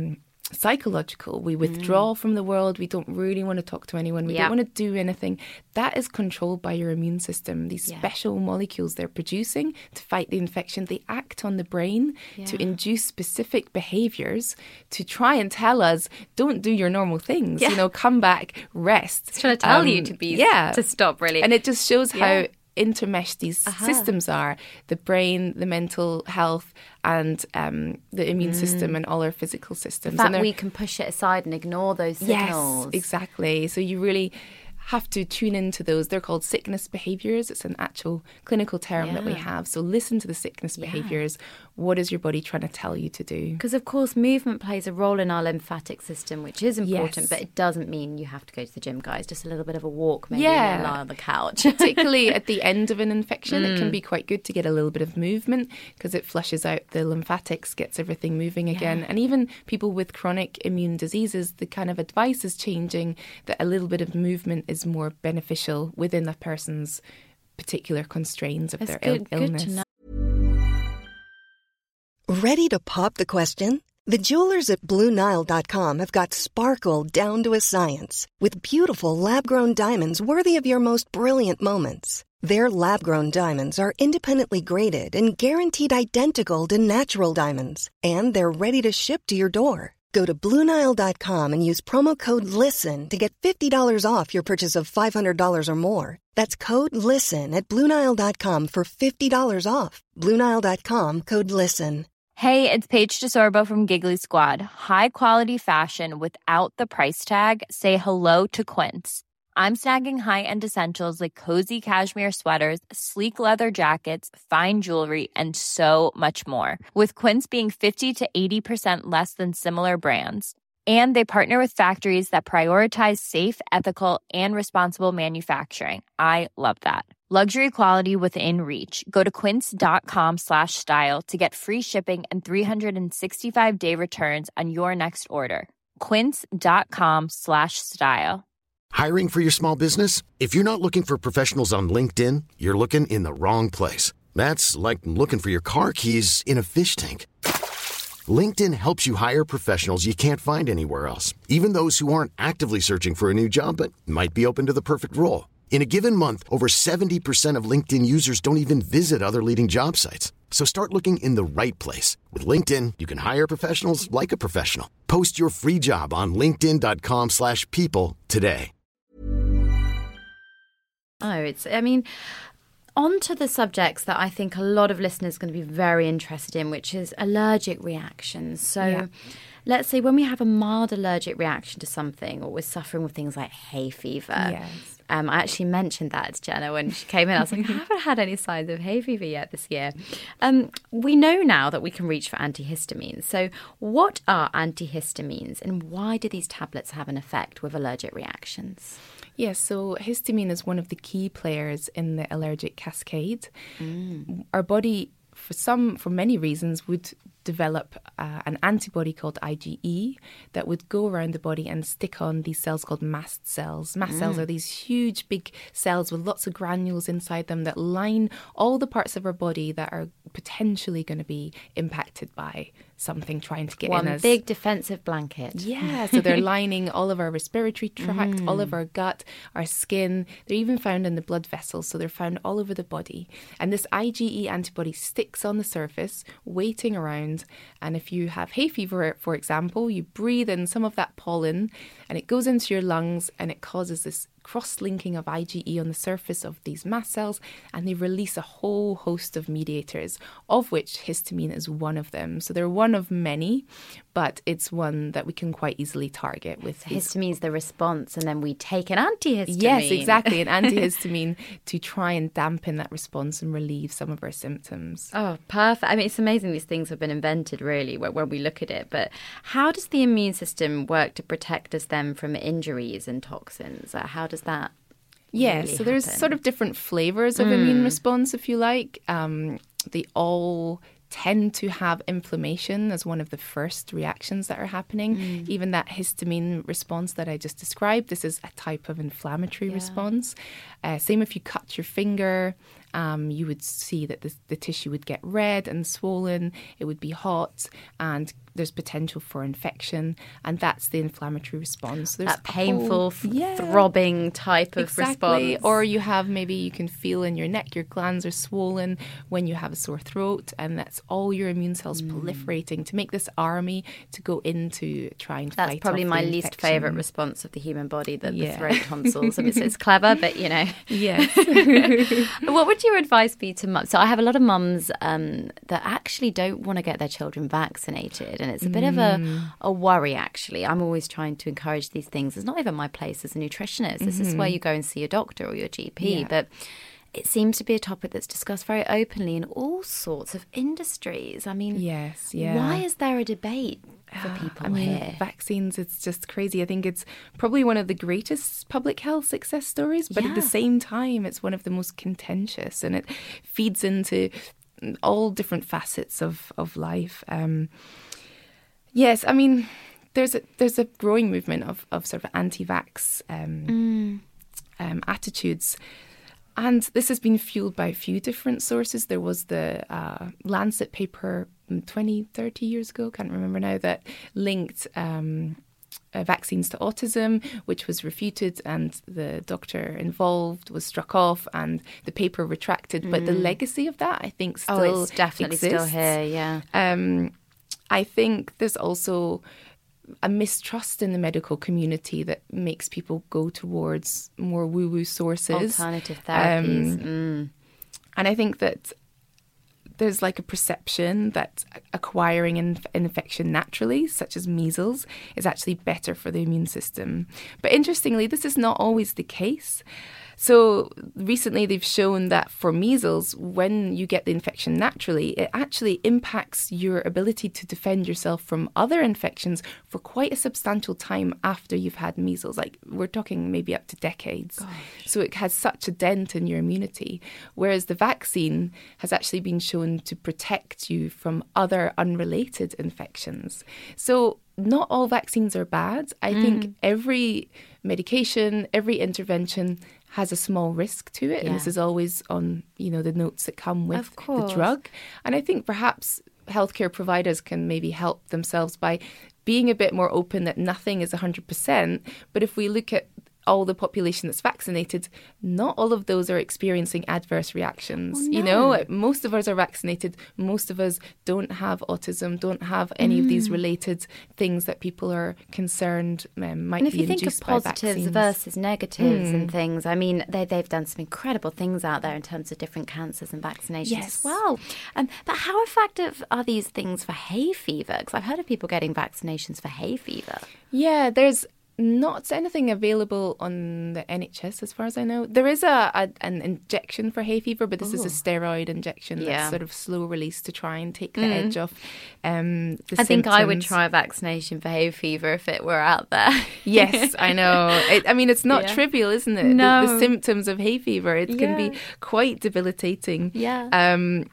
psychological. We withdraw mm. from the world. We don't really want to talk to anyone. We yep. don't want to do anything. That is controlled by your immune system. These yeah. special molecules they're producing to fight the infection, they act on the brain yeah. to induce specific behaviors to try and tell us, don't do your normal things. Yeah. You know, come back, rest. It's trying to tell um, you to be yeah. to stop, really. And it just shows yeah. how intermeshed these uh-huh. systems are, the brain, the mental health, and um, the immune mm. system and all our physical systems. The fact we can push it aside and ignore those signals. Yes, exactly. So you really have to tune into those. They're called sickness behaviours. It's an actual clinical term yeah. that we have. So listen to the sickness yeah. behaviours. What is your body trying to tell you to do? Because, of course, movement plays a role in our lymphatic system, which is important, yes. but it doesn't mean you have to go to the gym, guys. Just a little bit of a walk, maybe, yeah. and lie on the couch. Particularly at the end of an infection, mm. it can be quite good to get a little bit of movement because it flushes out the lymphatics, gets everything moving again. Yeah. And even people with chronic immune diseases, the kind of advice is changing that a little bit of movement is more beneficial within a person's particular constraints of That's their good, il- illness. Good to know. Ready to pop the question? The jewelers at Blue Nile dot com have got sparkle down to a science with beautiful lab-grown diamonds worthy of your most brilliant moments. Their lab-grown diamonds are independently graded and guaranteed identical to natural diamonds, and they're ready to ship to your door. Go to Blue Nile dot com and use promo code LISTEN to get fifty dollars off your purchase of five hundred dollars or more. That's code LISTEN at Blue Nile dot com for fifty dollars off. Blue Nile dot com, code LISTEN. Hey, it's Paige DeSorbo from Giggly Squad. High quality fashion without the price tag. Say hello to Quince. I'm snagging high-end essentials like cozy cashmere sweaters, sleek leather jackets, fine jewelry, and so much more. With Quince being fifty to eighty percent less than similar brands. And they partner with factories that prioritize safe, ethical, and responsible manufacturing. I love that. Luxury quality within reach. Go to quince.com slash style to get free shipping and three sixty-five day returns on your next order. Quince.com slash style. Hiring for your small business? If you're not looking for professionals on LinkedIn, you're looking in the wrong place. That's like looking for your car keys in a fish tank. LinkedIn helps you hire professionals you can't find anywhere else, even those who aren't actively searching for a new job but might be open to the perfect role. In a given month, over seventy percent of LinkedIn users don't even visit other leading job sites. So start looking in the right place. With LinkedIn, you can hire professionals like a professional. Post your free job on linkedin.com slash people today. Oh, it's, I mean... On to the subjects that I think a lot of listeners are going to be very interested in, which is allergic reactions. So yeah. let's say when we have a mild allergic reaction to something, or we're suffering with things like hay fever. Yes. Um, I actually mentioned that to Jenna when she came in. I was like, I haven't had any signs of hay fever yet this year. Um, we know now that we can reach for antihistamines. So what are antihistamines and why do these tablets have an effect with allergic reactions? Yes, so histamine is one of the key players in the allergic cascade. Mm. Our body, for some, for many reasons, would develop uh, an antibody called IgE that would go around the body and stick on these cells called mast cells. Mast mm. cells are these huge, big cells with lots of granules inside them that line all the parts of our body that are potentially going to be impacted by something trying to get One in us. One big defensive blanket. Yeah, so they're lining all of our respiratory tract, mm. all of our gut, our skin. They're even found in the blood vessels, so they're found all over the body. And this IgE antibody sticks on the surface, waiting around. And if you have hay fever, for example, you breathe in some of that pollen and it goes into your lungs and it causes this cross-linking of IgE on the surface of these mast cells, and they release a whole host of mediators, of which histamine is one of them. So they're one of many, but it's one that we can quite easily target with. So histamine's the response, and then we take an antihistamine. Yes, exactly, an antihistamine to try and dampen that response and relieve some of our symptoms. Oh, perfect. I mean, it's amazing these things have been invented, really, when we look at it. But how does the immune system work to protect us then from injuries and toxins? How does that Yeah, really so there's happen? sort of different flavors of mm. immune response, if you like. Um, they all tend to have inflammation as one of the first reactions that are happening. Mm. Even that histamine response that I just described, this is a type of inflammatory yeah. response. Uh, same if you cut your finger um, you would see that the, the tissue would get red and swollen, it would be hot, and there's potential for infection, and that's the inflammatory response. There's that painful, whole, yeah, throbbing type of exactly. response. Or you have, maybe you can feel in your neck, your glands are swollen when you have a sore throat, and that's all your immune cells mm. proliferating to make this army to go into trying to that's fight probably off my the least infection. favourite response of the human body, the, yeah. the throat tonsils. I mean, it's, it's clever, but, you know. Yes. What would your advice be to mums? So I have a lot of mums um, that actually don't want to get their children vaccinated, and it's a bit mm. of a a worry, actually. I'm always trying to encourage these things. It's not even my place as a nutritionist. This mm-hmm. is where you go and see your doctor or your G P. Yeah. But it seems to be a topic that's discussed very openly in all sorts of industries. I mean, yes, yeah. why is there a debate for people I mean, here? Vaccines, it's just crazy. I think it's probably one of the greatest public health success stories, but yeah. at the same time, it's one of the most contentious, and it feeds into all different facets of, of life. Um Yes, I mean, there's a there's a growing movement of, of sort of anti-vax um, mm. um, attitudes, and this has been fueled by a few different sources. There was the uh, Lancet paper twenty, thirty years ago, can't remember now, that linked um, uh, vaccines to autism, which was refuted, and the doctor involved was struck off, and the paper retracted. Mm. But the legacy of that, I think, still oh, it's definitely exists. still here. Yeah. Um, I think there's also a mistrust in the medical community that makes people go towards more woo-woo sources. Alternative therapies. Um, mm. And I think that there's like a perception that acquiring an infection naturally, such as measles, is actually better for the immune system. But interestingly, this is not always the case. So recently they've shown that for measles, when you get the infection naturally, it actually impacts your ability to defend yourself from other infections for quite a substantial time after you've had measles. Like, we're talking maybe up to decades. Gosh. So it has such a dent in your immunity. Whereas the vaccine has actually been shown to protect you from other unrelated infections. So not all vaccines are bad. I mm. think every medication, every intervention has a small risk to it. Yeah. And this is always on, you know, the notes that come with the drug. And I think perhaps healthcare providers can maybe help themselves by being a bit more open that nothing is one hundred percent. But if we look at all the population that's vaccinated, not all of those are experiencing adverse reactions. Oh, no. You know, most of us are vaccinated. Most of us don't have autism, don't have any mm. of these related things that people are concerned um, might be induced by vaccines. And if you think of positives versus negatives mm. and things, I mean, they, they've done some incredible things out there in terms of different cancers and vaccinations yes. as well. Um, but how effective are these things for hay fever? Because I've heard of people getting vaccinations for hay fever. Yeah, there's not anything available on the N H S as far as I know. There is a, a an injection for hay fever, but this Ooh. is a steroid injection yeah. that's sort of slow release to try and take the mm. edge off um, the I symptoms. think I would try a vaccination for hay fever if it were out there. Yes, I know. It, I mean, it's not yeah. trivial, isn't it? No. The, the symptoms of hay fever, it yeah. can be quite debilitating. Yeah. Um,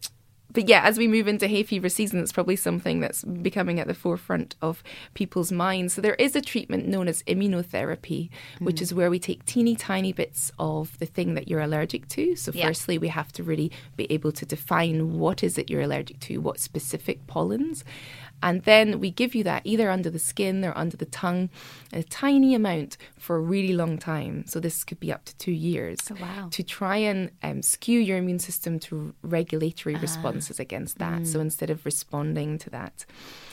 But yeah, as we move into hay fever season, it's probably something that's becoming at the forefront of people's minds. So there is a treatment known as immunotherapy, mm. which is where we take teeny tiny bits of the thing that you're allergic to. So yeah. firstly, we have to really be able to define what is it you're allergic to, what specific pollens. And then we give you that either under the skin or under the tongue, a tiny amount for a really long time. So this could be up to two years. Oh, wow. To try and um, skew your immune system to regulatory uh, responses against that. Mm. So instead of responding to that.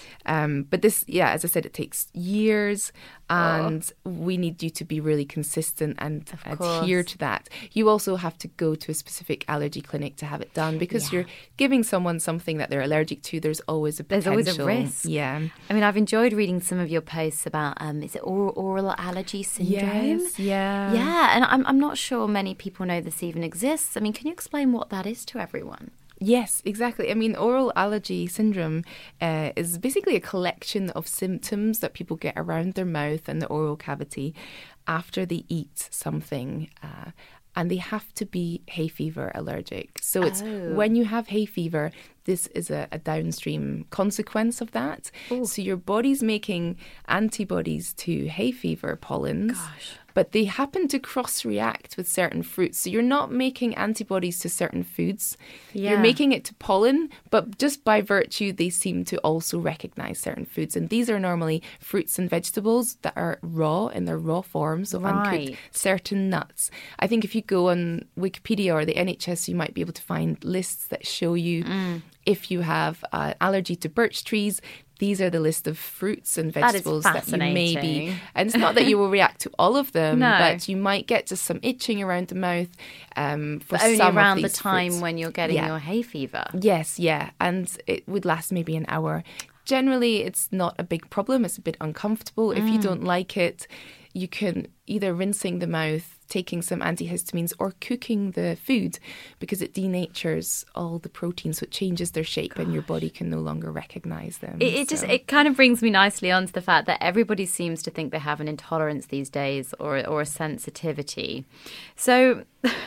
Um, but this, yeah, as I said, it takes years and oh. we need you to be really consistent and adhere to that. You also have to go to a specific allergy clinic to have it done because yeah. you're giving someone something that they're allergic to. There's always a potential. There's always a risk. Yeah. I mean, I've enjoyed reading some of your posts about, um, is it oral, oral allergy syndrome? Yes, yeah. Yeah, and I'm, I'm not sure many people know this even exists. I mean, can you explain what that is to everyone? Yes, exactly. I mean, oral allergy syndrome uh, is basically a collection of symptoms that people get around their mouth and the oral cavity after they eat something. Uh, and they have to be hay fever allergic. So it's oh. when you have hay fever, this is a, a downstream consequence of that. Ooh. So your body's making antibodies to hay fever pollens. Gosh. but they happen to cross-react with certain fruits. So you're not making antibodies to certain foods. Yeah. You're making it to pollen, but just by virtue, they seem to also recognize certain foods. And these are normally fruits and vegetables that are raw in their raw form, so Right. uncooked, certain nuts. I think if you go on Wikipedia or the N H S, you might be able to find lists that show you Mm. if you have an allergy to birch trees, these are the list of fruits and That is vegetables that, you may be. fascinating. And it's not that you will react to all of them, No. but you might get just some itching around the mouth um, for But only some around of the these time fruits. when you're getting Yeah. your hay fever. Yes, yeah. And it would last maybe an hour. Generally, it's not a big problem. It's a bit uncomfortable. If you don't like it, you can either rinsing the mouth, taking some antihistamines, or cooking the food, because it denatures all the proteins, so it changes their shape and your body can no longer recognize them. It, it just So- it kind of brings me nicely onto the fact that everybody seems to think they have an intolerance these days or or a sensitivity. So,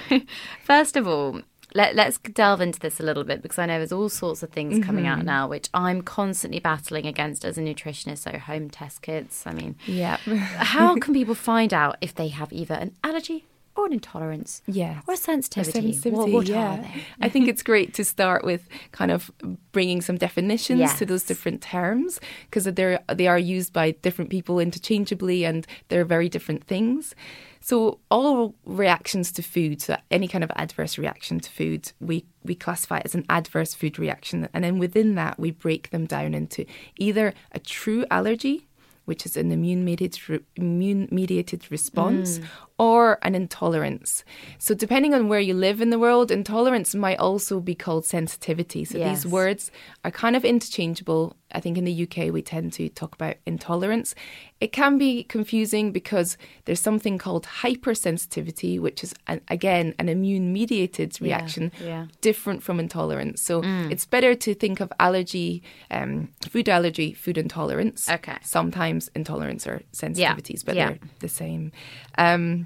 first of all, let, let's delve into this a little bit, because I know there's all sorts of things coming out now which I'm constantly battling against as a nutritionist. So home test kits. I mean, Yeah. how can people find out if they have either an allergy or an intolerance Yeah. or a sensitivity? Or sensitivity, What, what yeah. are they? I think it's great to start with kind of bringing some definitions Yes. to those different terms, because they're they are used by different people interchangeably and they're very different things. So all reactions to food, so any kind of adverse reaction to food, we, we classify it as an adverse food reaction. And then within that, we break them down into either a true allergy, which is an immune-mediated, immune-mediated response, Mm. or an intolerance. So depending on where you live in the world, intolerance might also be called sensitivity. So Yes. these words are kind of interchangeable. I think in the U K we tend to talk about intolerance. It can be confusing because there's something called hypersensitivity, which is, an, again, an immune-mediated Yeah, reaction, yeah. different from intolerance. So Mm. it's better to think of allergy, um, food allergy, food intolerance. Okay. Sometimes intolerance or sensitivities, but yeah. they're the same. Um,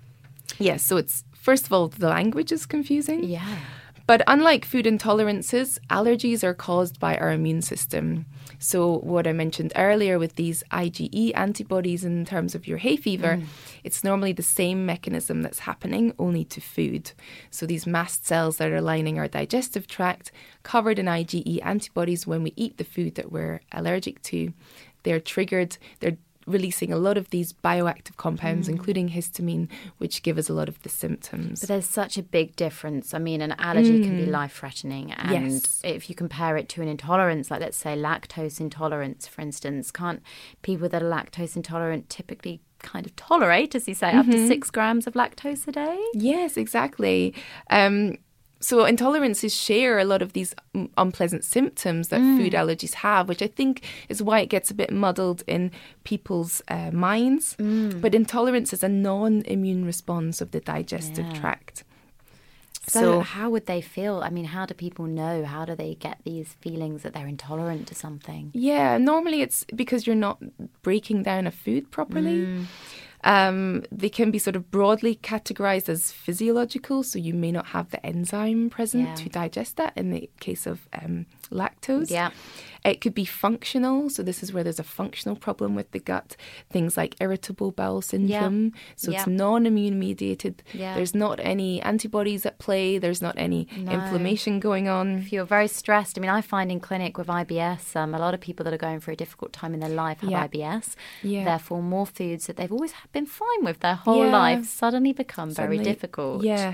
yeah, so it's, first of all, the language is confusing. Yeah. But unlike food intolerances, allergies are caused by our immune system. So what I mentioned earlier with these IgE antibodies in terms of your hay fever, it's normally the same mechanism that's happening, only to food. So these mast cells that are lining our digestive tract, covered in IgE antibodies when we eat the food that we're allergic to, they're triggered, they're releasing a lot of these bioactive compounds, including histamine, which give us a lot of the symptoms. But there's such a big difference. I mean, an allergy can be life-threatening. And Yes. if you compare it to an intolerance, like let's say lactose intolerance, for instance, can't people that are lactose intolerant typically kind of tolerate, as you say, up to six grams of lactose a day? Yes, exactly. Um, so intolerances share a lot of these um, unpleasant symptoms that food allergies have, which I think is why it gets a bit muddled in people's uh, minds. But intolerance is a non-immune response of the digestive Yeah. tract. So, So- how would they feel? I mean, how do people know? How do they get these feelings that they're intolerant to something? Yeah, normally it's because you're not breaking down a food properly. Um, they can be sort of broadly categorized as physiological, so you may not have the enzyme present Yeah. to digest that in the case of um, lactose. Yeah. It could be functional, so this is where there's a functional problem with the gut. Things like irritable bowel syndrome, so it's Yeah. non-immune mediated. Yeah. There's not any antibodies at play, there's not any No. inflammation going on. If you're very stressed, I mean, I find in clinic with I B S, um, a lot of people that are going through a difficult time in their life have Yeah. I B S. Yeah. Therefore, more foods that they've always been fine with their whole Yeah. life suddenly become very Suddenly- difficult. Yeah,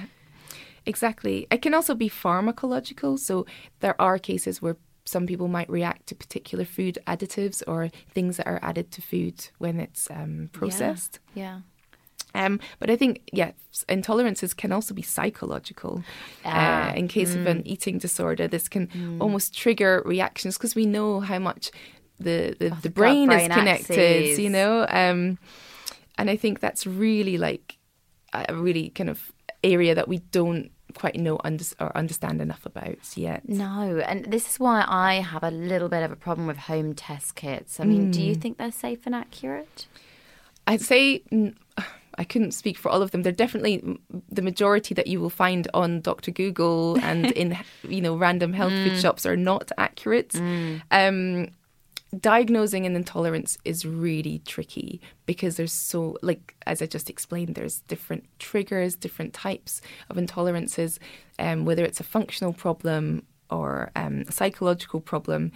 exactly. It can also be pharmacological. So there are cases where some people might react to particular food additives or things that are added to food when it's um, processed. Yeah. Um, but I think, yeah, s- intolerances can also be psychological. Ah, uh, in case of an eating disorder, this can almost trigger reactions because we know how much the, the, the the brain is gut-brain connected, axis. you know? Um, and I think that's really like a really kind of area that we don't quite know under, or understand enough about yet. No, and this is why I have a little bit of a problem with home test kits. I mean, do you think they're safe and accurate? I'd say mm, I couldn't speak for all of them. They're definitely mm, the majority that you will find on Doctor Google and in you know random health food shops are not accurate. Um, diagnosing an intolerance is really tricky because there's so, like, as I just explained, there's different triggers, different types of intolerances, um, whether it's a functional problem or um, a psychological problem.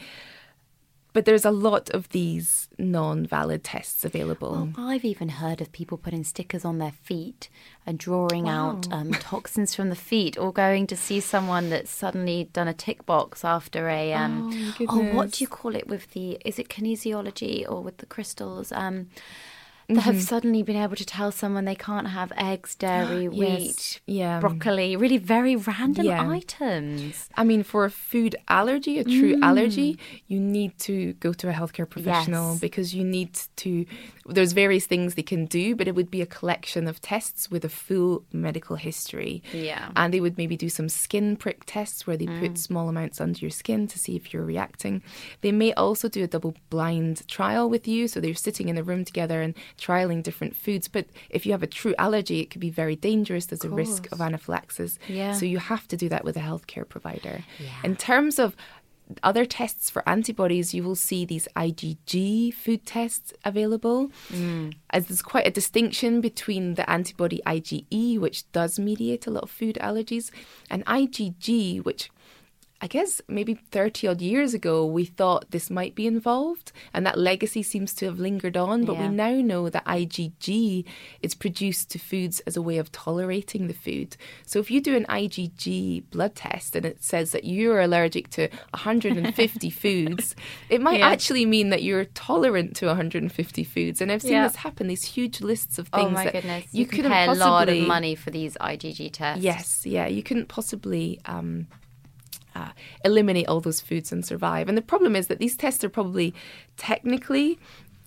But there's a lot of these non-valid tests available. Well, I've even heard of people putting stickers on their feet and drawing wow. out um, toxins from the feet, or going to see someone that's suddenly done a tick box after a, um, oh, oh, what do you call it with the, is it kinesiology or with the crystals? Um, that Mm-hmm. have suddenly been able to tell someone they can't have eggs, dairy, yes. wheat, yeah. broccoli, really very random yeah. items. I mean, for a food allergy, a true Mm. allergy, you need to go to a healthcare professional Yes. because you need to, there's various things they can do, but it would be a collection of tests with a full medical history. Yeah. And they would maybe do some skin prick tests where they mm. put small amounts under your skin to see if you're reacting. They may also do a double blind trial with you. So they're sitting in a room together and trialing different foods. But if you have a true allergy, it could be very dangerous. There's a risk of anaphylaxis. Yeah. So you have to do that with a healthcare provider. Yeah. In terms of other tests for antibodies, you will see these I g G food tests available. Mm. As there's quite a distinction between the antibody IgE, which does mediate a lot of food allergies, and I g G, which I guess maybe thirty odd years ago, we thought this might be involved, and that legacy seems to have lingered on. But yeah. we now know that I g G is produced to foods as a way of tolerating the food. So if you do an I g G blood test and it says that you're allergic to one hundred fifty foods, it might yeah. actually mean that you're tolerant to one hundred fifty foods. And I've seen yeah. this happen, these huge lists of things oh my that goodness. you, you couldn't pay possibly... a lot of money for these I g G tests. Yes, yeah, you couldn't possibly... Um, Uh, eliminate all those foods and survive. And the problem is that these tests are probably technically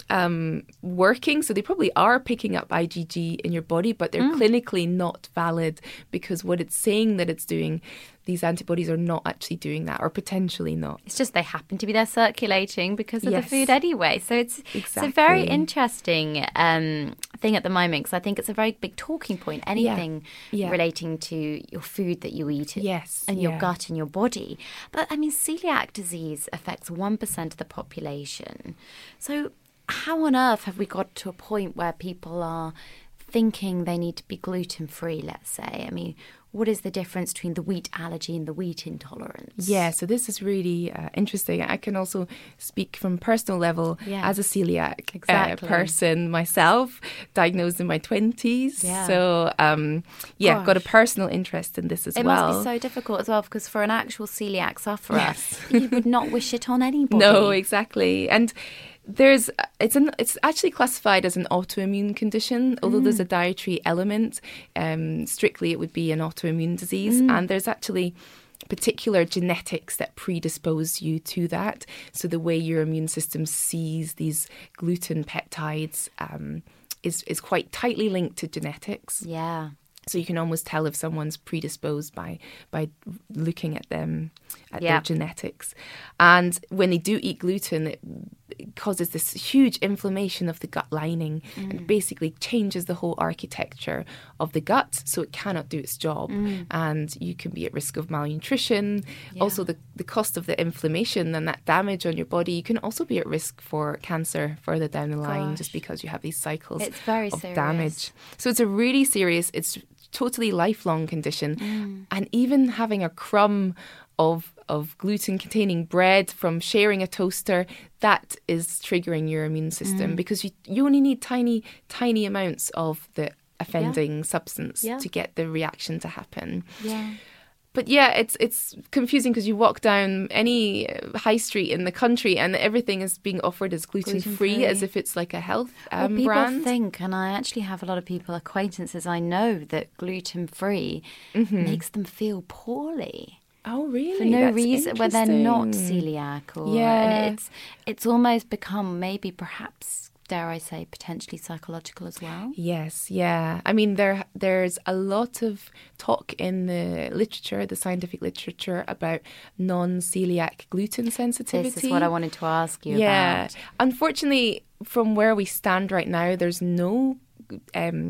um, working, so they probably are picking up I g G in your body, but they're mm. clinically not valid because what it's saying that it's doing, these antibodies are not actually doing that, or potentially not. It's just they happen to be there circulating because of yes. the food anyway. So it's, exactly. it's a very interesting um, thing at the moment, because I think it's a very big talking point, anything yeah. Yeah. relating to your food that you eat yes. and yeah. your gut and your body. But I mean, celiac disease affects one percent of the population. So how on earth have we got to a point where people are thinking they need to be gluten-free, let's say? I mean, what is the difference between the wheat allergy and the wheat intolerance? Yeah, so this is really uh, interesting. I can also speak from personal level yeah. as a celiac exactly. uh, person myself, diagnosed in my twenties. Yeah. So, um, yeah, Gosh. got a personal interest in this as it well. It must be so difficult as well, because for an actual celiac sufferer, yes. you would not wish it on anybody. No, exactly. And there's it's an it's actually classified as an autoimmune condition, although mm. there's a dietary element. Um, strictly, it would be an autoimmune disease, mm. and there's actually particular genetics that predispose you to that. So the way your immune system sees these gluten peptides um, is is quite tightly linked to genetics. Yeah. So you can almost tell if someone's predisposed by by looking at them, at yep. their genetics. And when they do eat gluten, it causes this huge inflammation of the gut lining mm. and basically changes the whole architecture of the gut, so it cannot do its job. Mm. And you can be at risk of malnutrition. Yeah. Also, the, the cost of the inflammation and that damage on your body, you can also be at risk for cancer further down the line. Gosh. Just because you have these cycles it's very of serious. damage. So it's a really serious, it's totally lifelong condition. Mm. And even having a crumb of of gluten-containing bread from sharing a toaster, that is triggering your immune system mm. because you, you only need tiny, tiny amounts of the offending yeah. substance yeah. to get the reaction to happen. Yeah. But yeah, it's it's confusing because you walk down any high street in the country and everything is being offered as gluten-free, gluten-free. As if it's like a health um, well, people brand. People think, and I actually have a lot of people, acquaintances I know, that gluten-free mm-hmm. makes them feel poorly. Oh, really? For no That's reason, where they're not celiac. Or, yeah. And it's, it's almost become maybe perhaps, dare I say, potentially psychological as well. Yes, yeah. I mean, there there's a lot of talk in the literature, the scientific literature, about non-celiac gluten sensitivity. This is what I wanted to ask you yeah. about. Unfortunately, from where we stand right now, there's no... Um,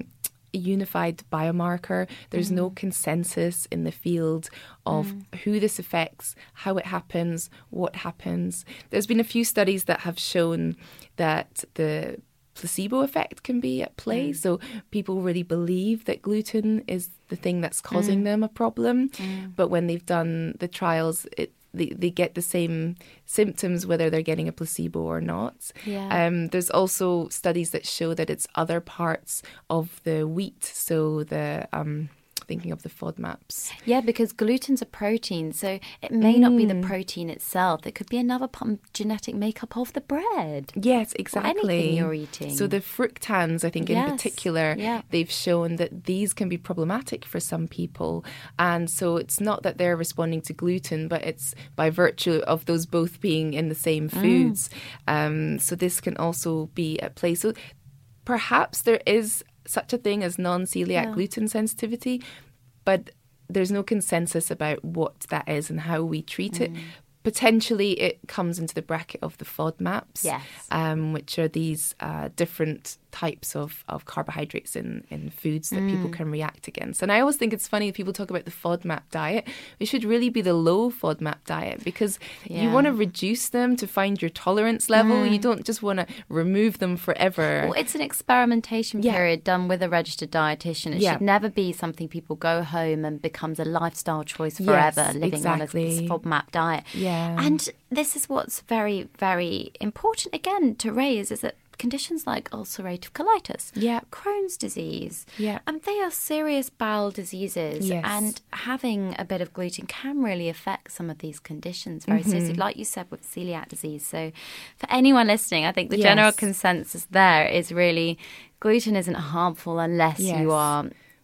a unified biomarker. There's mm. no consensus in the field of mm. who this affects, how it happens, what happens. There's been a few studies that have shown that the placebo effect can be at play. Mm. So people really believe that gluten is the thing that's causing mm. them a problem. Mm. But when they've done the trials, it They, they get the same symptoms whether they're getting a placebo or not. Yeah. Um, there's also studies that show that it's other parts of the wheat. So the um, thinking of the FODMAPs. Yeah, because gluten's a protein, so it may mm. not be the protein itself. It could be another p- genetic makeup of the bread. Yes, exactly. Or anything you're eating. So the fructans, I think, yes. in particular, yeah. they've shown that these can be problematic for some people. And so it's not that they're responding to gluten, but it's by virtue of those both being in the same foods. Mm. Um, so this can also be at play. So perhaps there is such a thing as non-celiac yeah. gluten sensitivity, but there's no consensus about what that is and how we treat mm. it. Potentially, it comes into the bracket of the FODMAPs, yes. um, which are these uh, different types of, of carbohydrates in, in foods that mm. people can react against. And I always think it's funny if people talk about the FODMAP diet. It should really be the low FODMAP diet, because yeah. you want to reduce them to find your tolerance level. Mm. You don't just want to remove them forever. Well, it's an experimentation yeah. period done with a registered dietitian. It yeah. should never be something people go home and becomes a lifestyle choice forever, yes, living exactly. on a FODMAP diet. Yeah. And this is what's very, very important, again, to raise, is that conditions like ulcerative colitis, yeah. Crohn's disease, yeah. and they are serious bowel diseases. Yes. And having a bit of gluten can really affect some of these conditions very mm-hmm. seriously, like you said, with celiac disease. So for anyone listening, I think the yes. general consensus there is really gluten isn't harmful unless yes. you are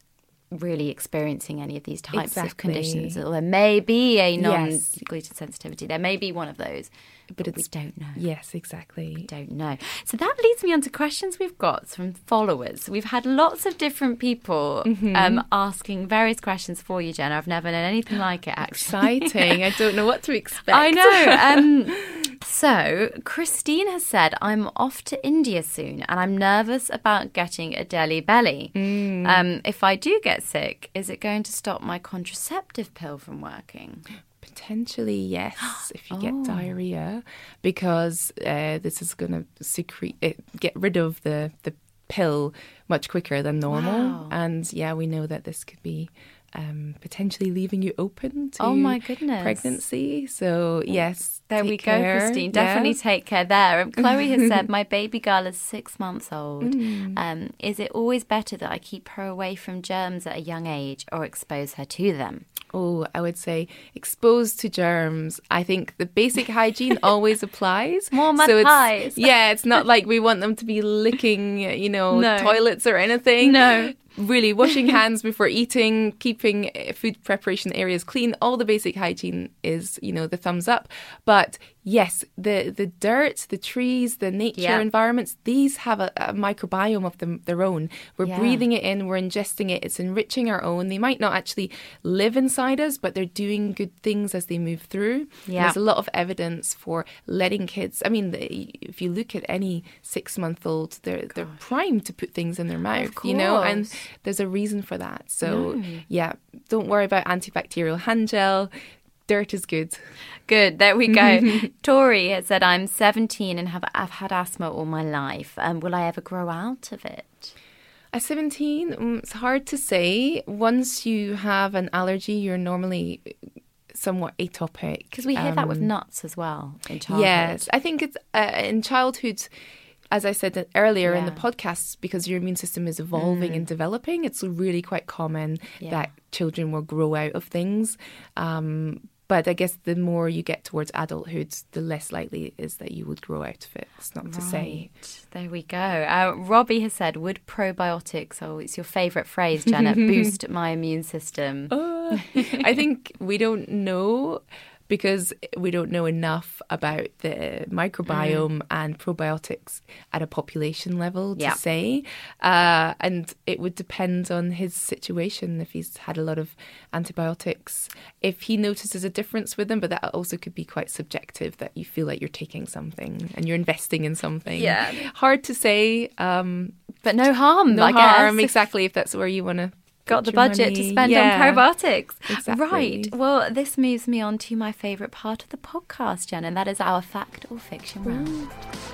really experiencing any of these types exactly. of conditions. Or there may be a non-gluten yes. sensitivity. There may be one of those. But, but we don't know. Yes, exactly. We don't know. So that leads me on to questions we've got from followers. We've had lots of different people mm-hmm. um, asking various questions for you, Jenna. I've never known anything like it, actually. Exciting. I don't know what to expect. I know. Um, so Christine has said, I'm off to India soon and I'm nervous about getting a deli belly. Mm. Um, if I do get sick, is it going to stop my contraceptive pill from working? Potentially, yes, if you oh. get diarrhea, because uh, this is going to secrete, it, get rid of the, the pill much quicker than normal. Wow. And yeah, we know that this could be um, potentially leaving you open to oh my goodness. pregnancy. So yes, there we care. go, Christine. Definitely yeah. take care there. And Chloe has said, my baby girl is six months old. Mm. Um, is it always better that I keep her away from germs at a young age or expose her to them? Oh, I would say exposed to germs. I think the basic hygiene always applies. More mud so pies. It's, yeah, it's not like we want them to be licking, you know, no. toilets or anything. No. Really, washing hands before eating, keeping food preparation areas clean, all the basic hygiene is, you know, the thumbs up. But yes, the, the dirt, the trees, the nature yeah. environments, these have a, a microbiome of them, their own. We're yeah. breathing it in, we're ingesting it, it's enriching our own. They might not actually live inside us, but they're doing good things as they move through. Yeah. There's a lot of evidence for letting kids, I mean, the, if you look at any six-month-old, they're, they're primed to put things in their mouth, you know, and there's a reason for that. So, no. yeah, don't worry about antibacterial hand gel. Dirt is good. Good. There we go. Tori has said, I'm seventeen and have I've had asthma all my life. Um, will I ever grow out of it? At seventeen, it's hard to say. Once you have an allergy, you're normally somewhat atopic. Because we hear um, that with nuts as well in childhood. Yes. I think it's uh, in childhood, as I said earlier yeah. in the podcast, because your immune system is evolving mm. and developing, it's really quite common yeah. that children will grow out of things. Um, but I guess the more you get towards adulthood, the less likely it is that you would grow out of it. It's not right. to say. There we go. Uh, Robbie has said, would probiotics, oh, it's your favourite phrase, Janet, boost my immune system? Uh, I think we don't know, because we don't know enough about the microbiome mm. and probiotics at a population level to yeah. say. Uh, and it would depend on his situation, if he's had a lot of antibiotics, if he notices a difference with them. But that also could be quite subjective, that you feel like you're taking something and you're investing in something. Yeah. Hard to say. Um, But no harm, no I harm, guess. Exactly, if that's where you want to got the budget money. to spend yeah. on probiotics. Exactly. Right. Well, this moves me on to my favourite part of the podcast, Jen, and that is our fact or fiction round.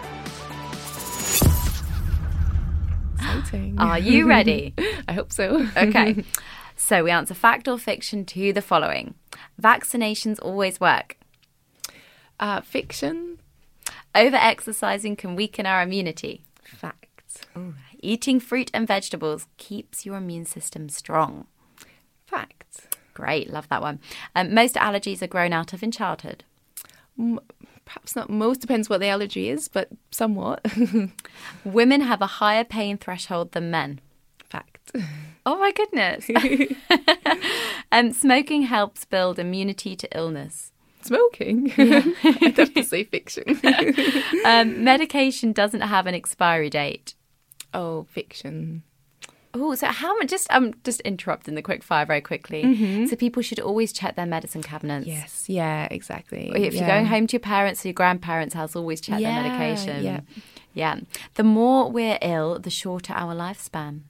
Exciting. Are you ready? I hope so. Okay. So we answer fact or fiction to the following. Vaccinations always work. Uh, fiction. Over-exercising can weaken our immunity. Fact. Ooh. Eating fruit and vegetables keeps your immune system strong. Fact. Great, love that one. Um, most allergies are grown out of in childhood. M- perhaps not most, depends what the allergy is, but somewhat. Women have a higher pain threshold than men. Fact. Oh my goodness. um, smoking helps build immunity to illness. Smoking? Yeah. I'd have to say fiction. um, medication doesn't have an expiry date. Oh, fiction. Oh, so how much? Just I'm um, just interrupting the quick fire very quickly. Mm-hmm. So people should always check their medicine cabinets. Yes, yeah, exactly. If yeah. you're going home to your parents or your grandparents' house, always check yeah, their medication. Yeah, yeah. The more we're ill, the shorter our lifespan.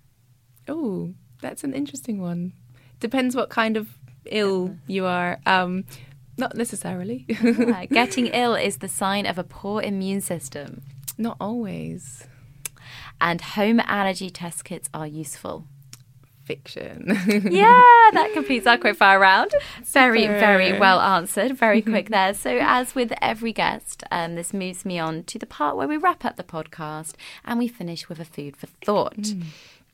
Oh, that's an interesting one. Depends what kind of ill you are. Um, not necessarily. Yeah. Getting ill is the sign of a poor immune system. Not always. And home allergy test kits are useful. Fiction. Yeah, that completes our quickfire round. Very, very well answered. Very quick there. So as with every guest, um, this moves me on to the part where we wrap up the podcast and we finish with a food for thought. Mm.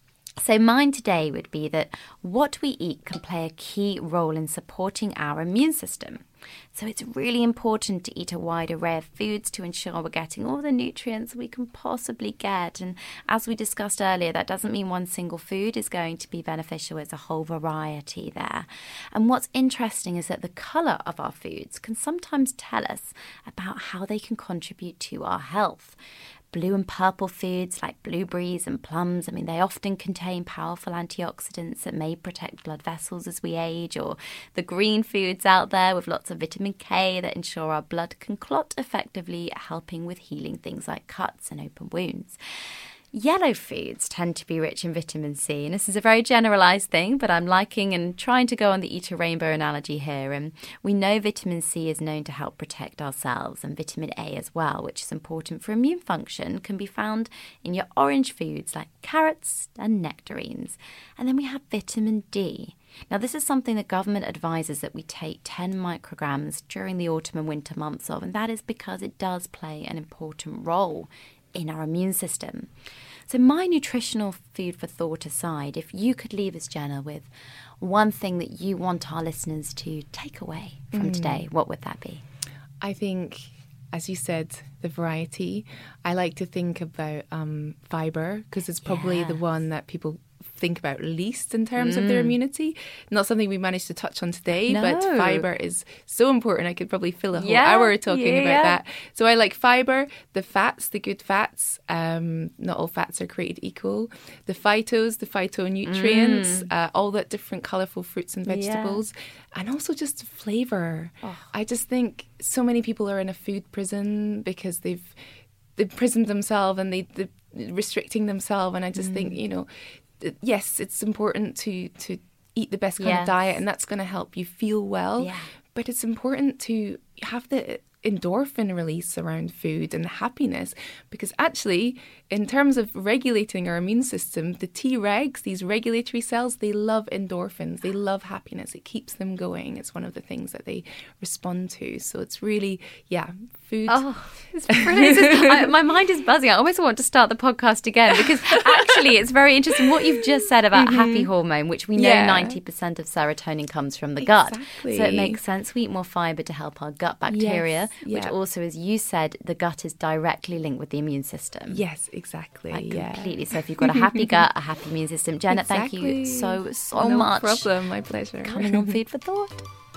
So mine today would be that what we eat can play a key role in supporting our immune system. So it's really important to eat a wide array of foods to ensure we're getting all the nutrients we can possibly get. And as we discussed earlier, that doesn't mean one single food is going to be beneficial. It's a whole variety there. And what's interesting is that the colour of our foods can sometimes tell us about how they can contribute to our health. Blue and purple foods like blueberries and plums, I mean, they often contain powerful antioxidants that may protect blood vessels as we age, or the green foods out there with lots of vitamin K that ensure our blood can clot effectively, helping with healing things like cuts and open wounds. Yellow foods tend to be rich in vitamin C, and this is a very generalised thing, but I'm liking and trying to go on the eat a rainbow analogy here. And we know vitamin C is known to help protect our cells, and vitamin A as well, which is important for immune function, can be found in your orange foods like carrots and nectarines. And then we have vitamin D. Now, this is something the government advises that we take ten micrograms during the autumn and winter months of, and that is because it does play an important role in our immune system. So my nutritional food for thought aside, if you could leave us, Jenna, with one thing that you want our listeners to take away from mm. today, what would that be? I think, as you said, the variety. I like to think about um, fibre, because it's probably yes. the one that people think about least in terms mm. of their immunity. Not something we managed to touch on today, no. but fibre is so important. I could probably fill a whole yeah, hour talking yeah. about that. So I like fibre, the fats, the good fats. Um, not all fats are created equal. The phytos, the phytonutrients, mm. uh, all that different colourful fruits and vegetables. Yeah. And also just flavour. Oh. I just think so many people are in a food prison because they've, they've prisoned themselves and they, they're restricting themselves. And I just mm. think, you know, yes, it's important to, to eat the best kind yes. of diet, and that's going to help you feel well. Yeah. But it's important to have the endorphin release around food and happiness, because actually, in terms of regulating our immune system, the Tregs, these regulatory cells, they love endorphins. They love happiness. It keeps them going. It's one of the things that they respond to. So it's really, yeah, food. Oh, it's brilliant. It's, I, my mind is buzzing. I almost want to start the podcast again, because actually it's very interesting what you've just said about mm-hmm. happy hormone, which we know yeah. ninety percent of serotonin comes from the exactly. gut. So it makes sense we eat more fibre to help our gut bacteria, yes. which yeah. also, as you said, the gut is directly linked with the immune system. Yes, exactly. Like yeah. completely. So if you've got a happy gut, a happy immune system. Janet, exactly. thank you so, so no much. No problem. My pleasure. Coming on Food for Thought.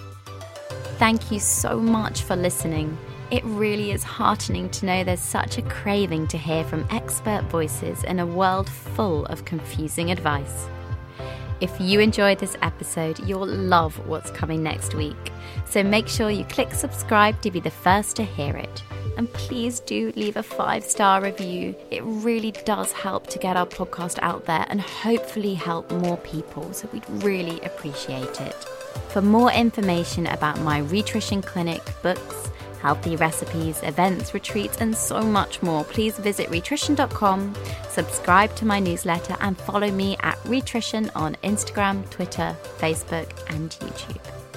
Thank you so much for listening. It really is heartening to know there's such a craving to hear from expert voices in a world full of confusing advice. If you enjoyed this episode, you'll love what's coming next week. So make sure you click subscribe to be the first to hear it. And please do leave a five-star review. It really does help to get our podcast out there and hopefully help more people. So we'd really appreciate it. For more information about my Rhitrition Clinic, books, healthy recipes, events, retreats, and so much more, please visit rhitrition dot com, subscribe to my newsletter, and follow me at Rhitrition on Instagram, Twitter, Facebook, and YouTube.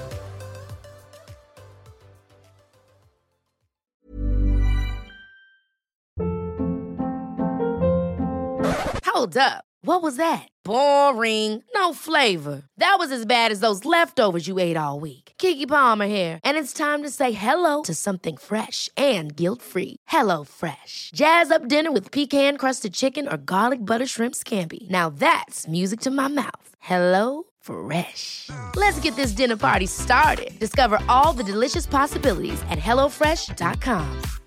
Hold up. What was that? Boring. No flavor. That was as bad as those leftovers you ate all week. Keke Palmer here, and it's time to say hello to something fresh and guilt-free. Hello Fresh. Jazz up dinner with pecan-crusted chicken or garlic butter shrimp scampi. Now that's music to my mouth. Hello Fresh. Let's get this dinner party started. Discover all the delicious possibilities at hello fresh dot com.